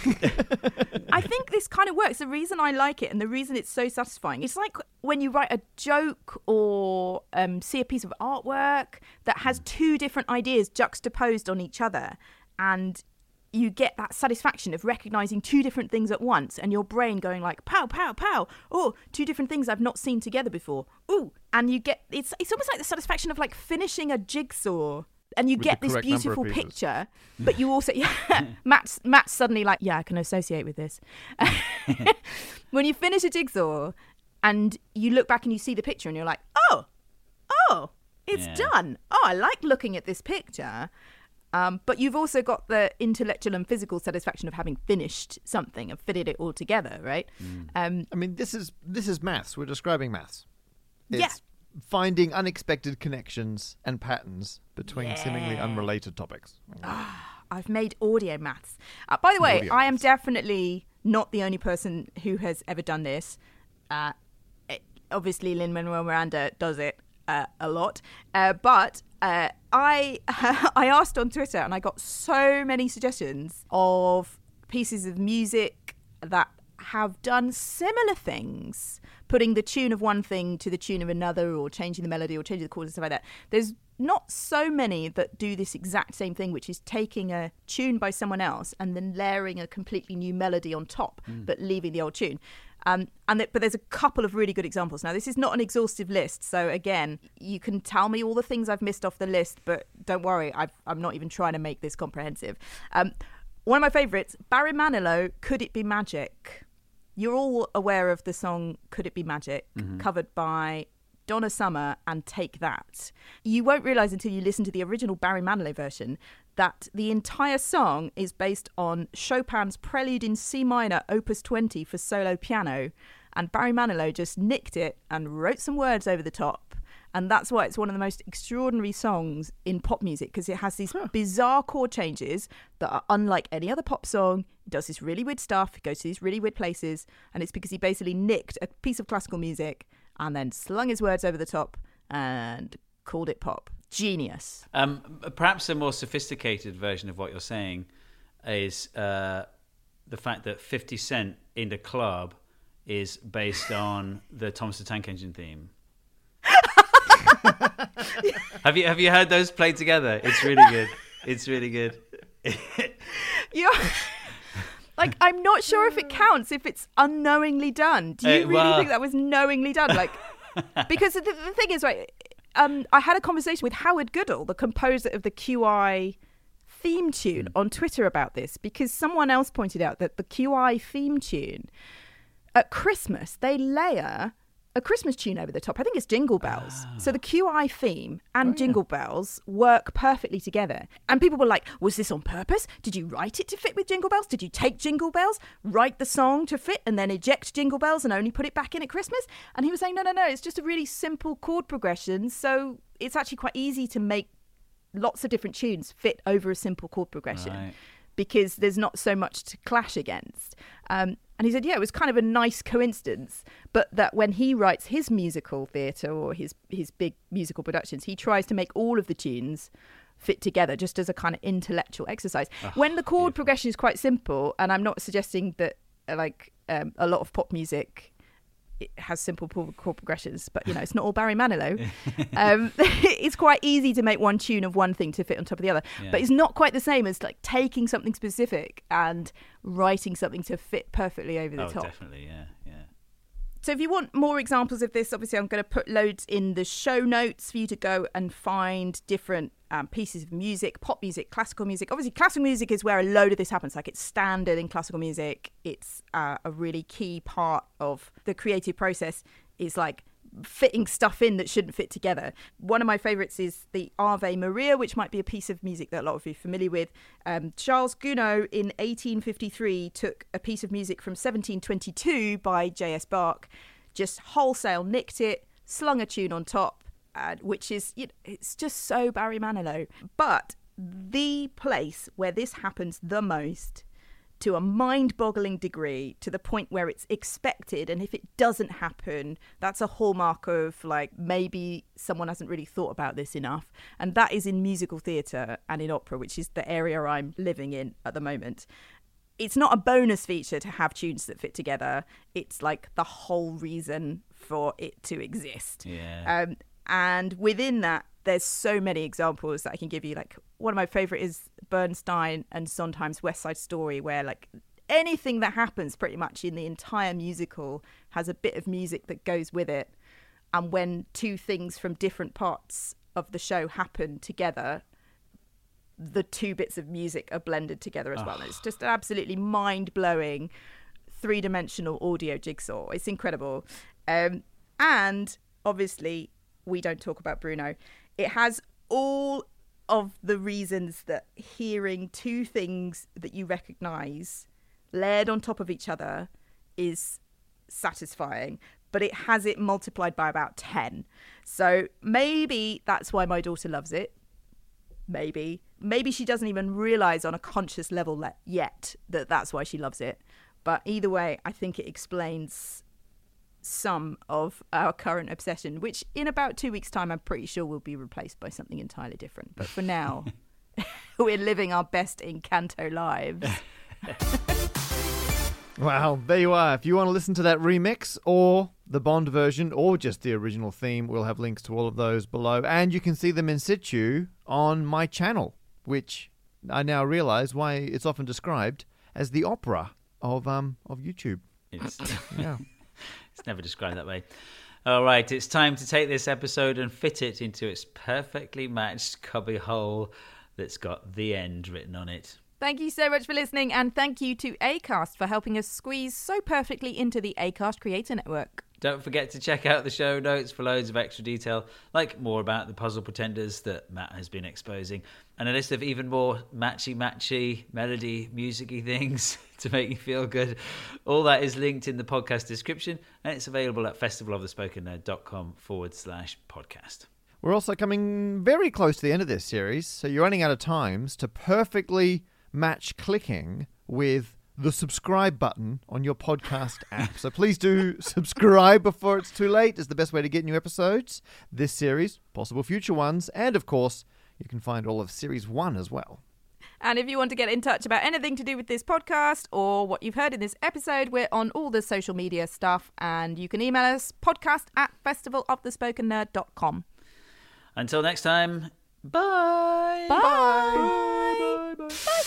I think this kind of works. The reason I like it and the reason it's so satisfying, it's like when you write a joke or see a piece of artwork that has two different ideas juxtaposed on each other, and you get that satisfaction of recognizing two different things at once, and your brain going like, pow, pow, pow. Oh, two different things I've not seen together before. Ooh, and you get, it's almost like the satisfaction of like finishing a jigsaw. And you get this beautiful picture, but you also, Matt's suddenly like, I can associate with this. When you finish a jigsaw and you look back and you see the picture and you're like, oh, it's done. Oh, I like looking at this picture. But you've also got the intellectual and physical satisfaction of having finished something and fitted it all together, right? I mean, this is maths. We're describing maths. It's finding unexpected connections and patterns between seemingly unrelated topics. I've made audio maths. By the way, I am definitely not the only person who has ever done this. Obviously, Lin-Manuel Miranda does it a lot. But I asked on Twitter, and I got so many suggestions of pieces of music that have done similar things, putting the tune of one thing to the tune of another, or changing the melody or changing the chords and stuff like that. There's not so many that do this exact same thing, which is taking a tune by someone else and then layering a completely new melody on top, but leaving the old tune. But there's a couple of really good examples. Now, this is not an exhaustive list, so again, you can tell me all the things I've missed off the list, but don't worry, I'm not even trying to make this comprehensive. One of my favourites, Barry Manilow, Could It Be Magic? You're all aware of the song Could It Be Magic, covered by Donna Summer and Take That. You won't realise until you listen to the original Barry Manilow version that the entire song is based on Chopin's Prelude in C minor, Opus 20 for solo piano. And Barry Manilow just nicked it and wrote some words over the top. And that's why it's one of the most extraordinary songs in pop music, because it has these bizarre chord changes that are unlike any other pop song. It does this really weird stuff. It goes to these really weird places. And it's because he basically nicked a piece of classical music and then slung his words over the top and called it pop. Genius. Perhaps a more sophisticated version of what you're saying is the fact that 50 Cent in the Club is based on the Thomas the Tank Engine theme. Have you heard those played together? It's really good. It's really good. Like, I'm not sure if it counts if it's unknowingly done. Do you really think that was knowingly done? Like, because the thing is, right, I had a conversation with Howard Goodall, the composer of the QI theme tune, on Twitter about this, because someone else pointed out that the QI theme tune at Christmas, they layer a Christmas tune over the top. I think it's Jingle Bells. So the QI theme and Jingle Bells work perfectly together. And people were like, was this on purpose? Did you write it to fit with Jingle Bells? Did you take Jingle Bells, write the song to fit, and then eject Jingle Bells and only put it back in at Christmas? And he was saying, no, it's just a really simple chord progression. So it's actually quite easy to make lots of different tunes fit over a simple chord progression. Because there's not so much to clash against. And he said, it was kind of a nice coincidence, but that when he writes his musical theatre or his big musical productions, he tries to make all of the tunes fit together just as a kind of intellectual exercise. When the chord progression is quite simple, and I'm not suggesting that a lot of pop music, it has simple chord progressions, but it's not all Barry Manilow. It's quite easy to make one tune of one thing to fit on top of the other, but it's not quite the same as like taking something specific and writing something to fit perfectly over the top. Definitely, yeah. So if you want more examples of this, obviously I'm going to put loads in the show notes for you to go and find different pieces of music, pop music, classical music. Obviously, classical music is where a load of this happens. Like, it's standard in classical music. It's a really key part of the creative process, is like fitting stuff in that shouldn't fit together. One of my favourites is the Ave Maria, which might be a piece of music that a lot of you are familiar with. Charles Gounod in 1853 took a piece of music from 1722 by J.S. Bach, just wholesale nicked it, slung a tune on top, which is, it's just so Barry Manilow. But the place where this happens the most to a mind-boggling degree, to the point where it's expected, and if it doesn't happen, that's a hallmark of like maybe someone hasn't really thought about this enough. And that is in musical theatre and in opera, which is the area I'm living in at the moment. It's not a bonus feature to have tunes that fit together. It's like the whole reason for it to exist. And within that, there's so many examples that I can give you. Like, one of my favourite is Bernstein and Sondheim's West Side Story, where like anything that happens pretty much in the entire musical has a bit of music that goes with it. And when two things from different parts of the show happen together, the two bits of music are blended together as well. And it's just an absolutely mind-blowing three-dimensional audio jigsaw. It's incredible. And obviously, we don't talk about Bruno. It has all of the reasons that hearing two things that you recognise layered on top of each other is satisfying, but it has it multiplied by about 10. So maybe that's why my daughter loves it. Maybe she doesn't even realise on a conscious level yet that that's why she loves it. But either way, I think it explains some of our current obsession, which in about 2 weeks' time, I'm pretty sure will be replaced by something entirely different. But for now, we're living our best Encanto lives. Well, there you are. If you want to listen to that remix or the Bond version or just the original theme, we'll have links to all of those below. And you can see them in situ on my channel, which I now realise why it's often described as the opera of YouTube. It's never described that way. All right, it's time to take this episode and fit it into its perfectly matched cubby hole that's got The End written on it. Thank you so much for listening, and thank you to Acast for helping us squeeze so perfectly into the Acast Creator Network. Don't forget to check out the show notes for loads of extra detail, like more about the puzzle pretenders that Matt has been exposing, and a list of even more matchy, melody, music-y things to make you feel good. All that is linked in the podcast description, and it's available at festivalofthespokennerd.com/podcast. We're also coming very close to the end of this series, so you're running out of times to perfectly match clicking with the subscribe button on your podcast app. So please do subscribe before it's too late. It's the best way to get new episodes, this series, possible future ones, and of course, you can find all of Series 1 as well. And if you want to get in touch about anything to do with this podcast or what you've heard in this episode, we're on all the social media stuff, and you can email us podcast@festivalofthespokennerd.com. Until next time, bye. Bye. Bye. Bye. Bye.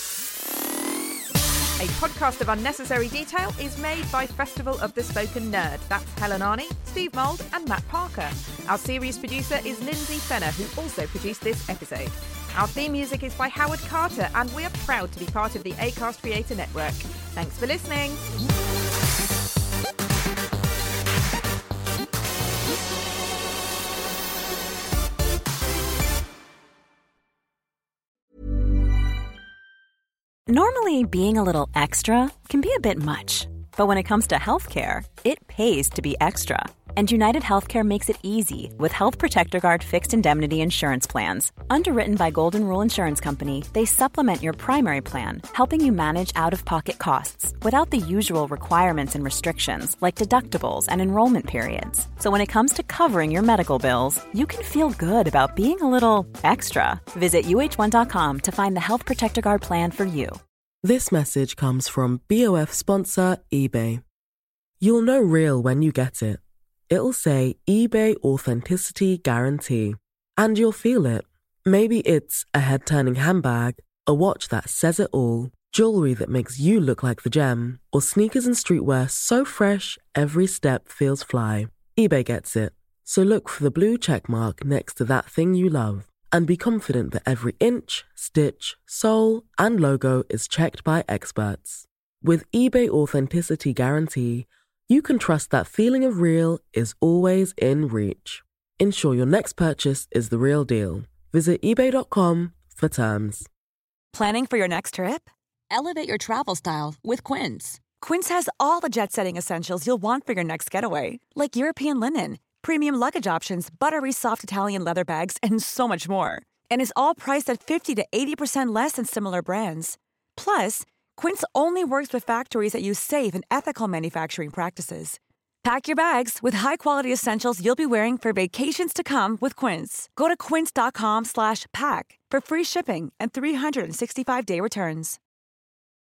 A podcast of Unnecessary Detail is made by Festival of the Spoken Nerd. That's Helen Arney, Steve Mould and Matt Parker. Our series producer is Lindsay Fenner, who also produced this episode. Our theme music is by Howard Carter, and we are proud to be part of the Acast Creator Network. Thanks for listening. Normally, being a little extra can be a bit much, but when it comes to healthcare, it pays to be extra. And United Healthcare makes it easy with Health Protector Guard fixed indemnity insurance plans. Underwritten by Golden Rule Insurance Company, they supplement your primary plan, helping you manage out-of-pocket costs without the usual requirements and restrictions like deductibles and enrollment periods. So when it comes to covering your medical bills, you can feel good about being a little extra. Visit uh1.com to find the Health Protector Guard plan for you. This message comes from BOF sponsor eBay. You'll know real when you get it. It'll say eBay Authenticity Guarantee. And you'll feel it. Maybe it's a head-turning handbag, a watch that says it all, jewelry that makes you look like the gem, or sneakers and streetwear so fresh every step feels fly. eBay gets it. So look for the blue check mark next to that thing you love. And be confident that every inch, stitch, sole, and logo is checked by experts. With eBay Authenticity Guarantee, you can trust that feeling of real is always in reach. Ensure your next purchase is the real deal. Visit ebay.com for terms. Planning for your next trip? Elevate your travel style with Quince. Quince has all the jet-setting essentials you'll want for your next getaway, like European linen, premium luggage options, buttery soft Italian leather bags, and so much more. And is all priced at 50 to 80% less than similar brands. Plus, Quince only works with factories that use safe and ethical manufacturing practices. Pack your bags with high-quality essentials you'll be wearing for vacations to come with Quince. Go to quince.com/pack for free shipping and 365-day returns.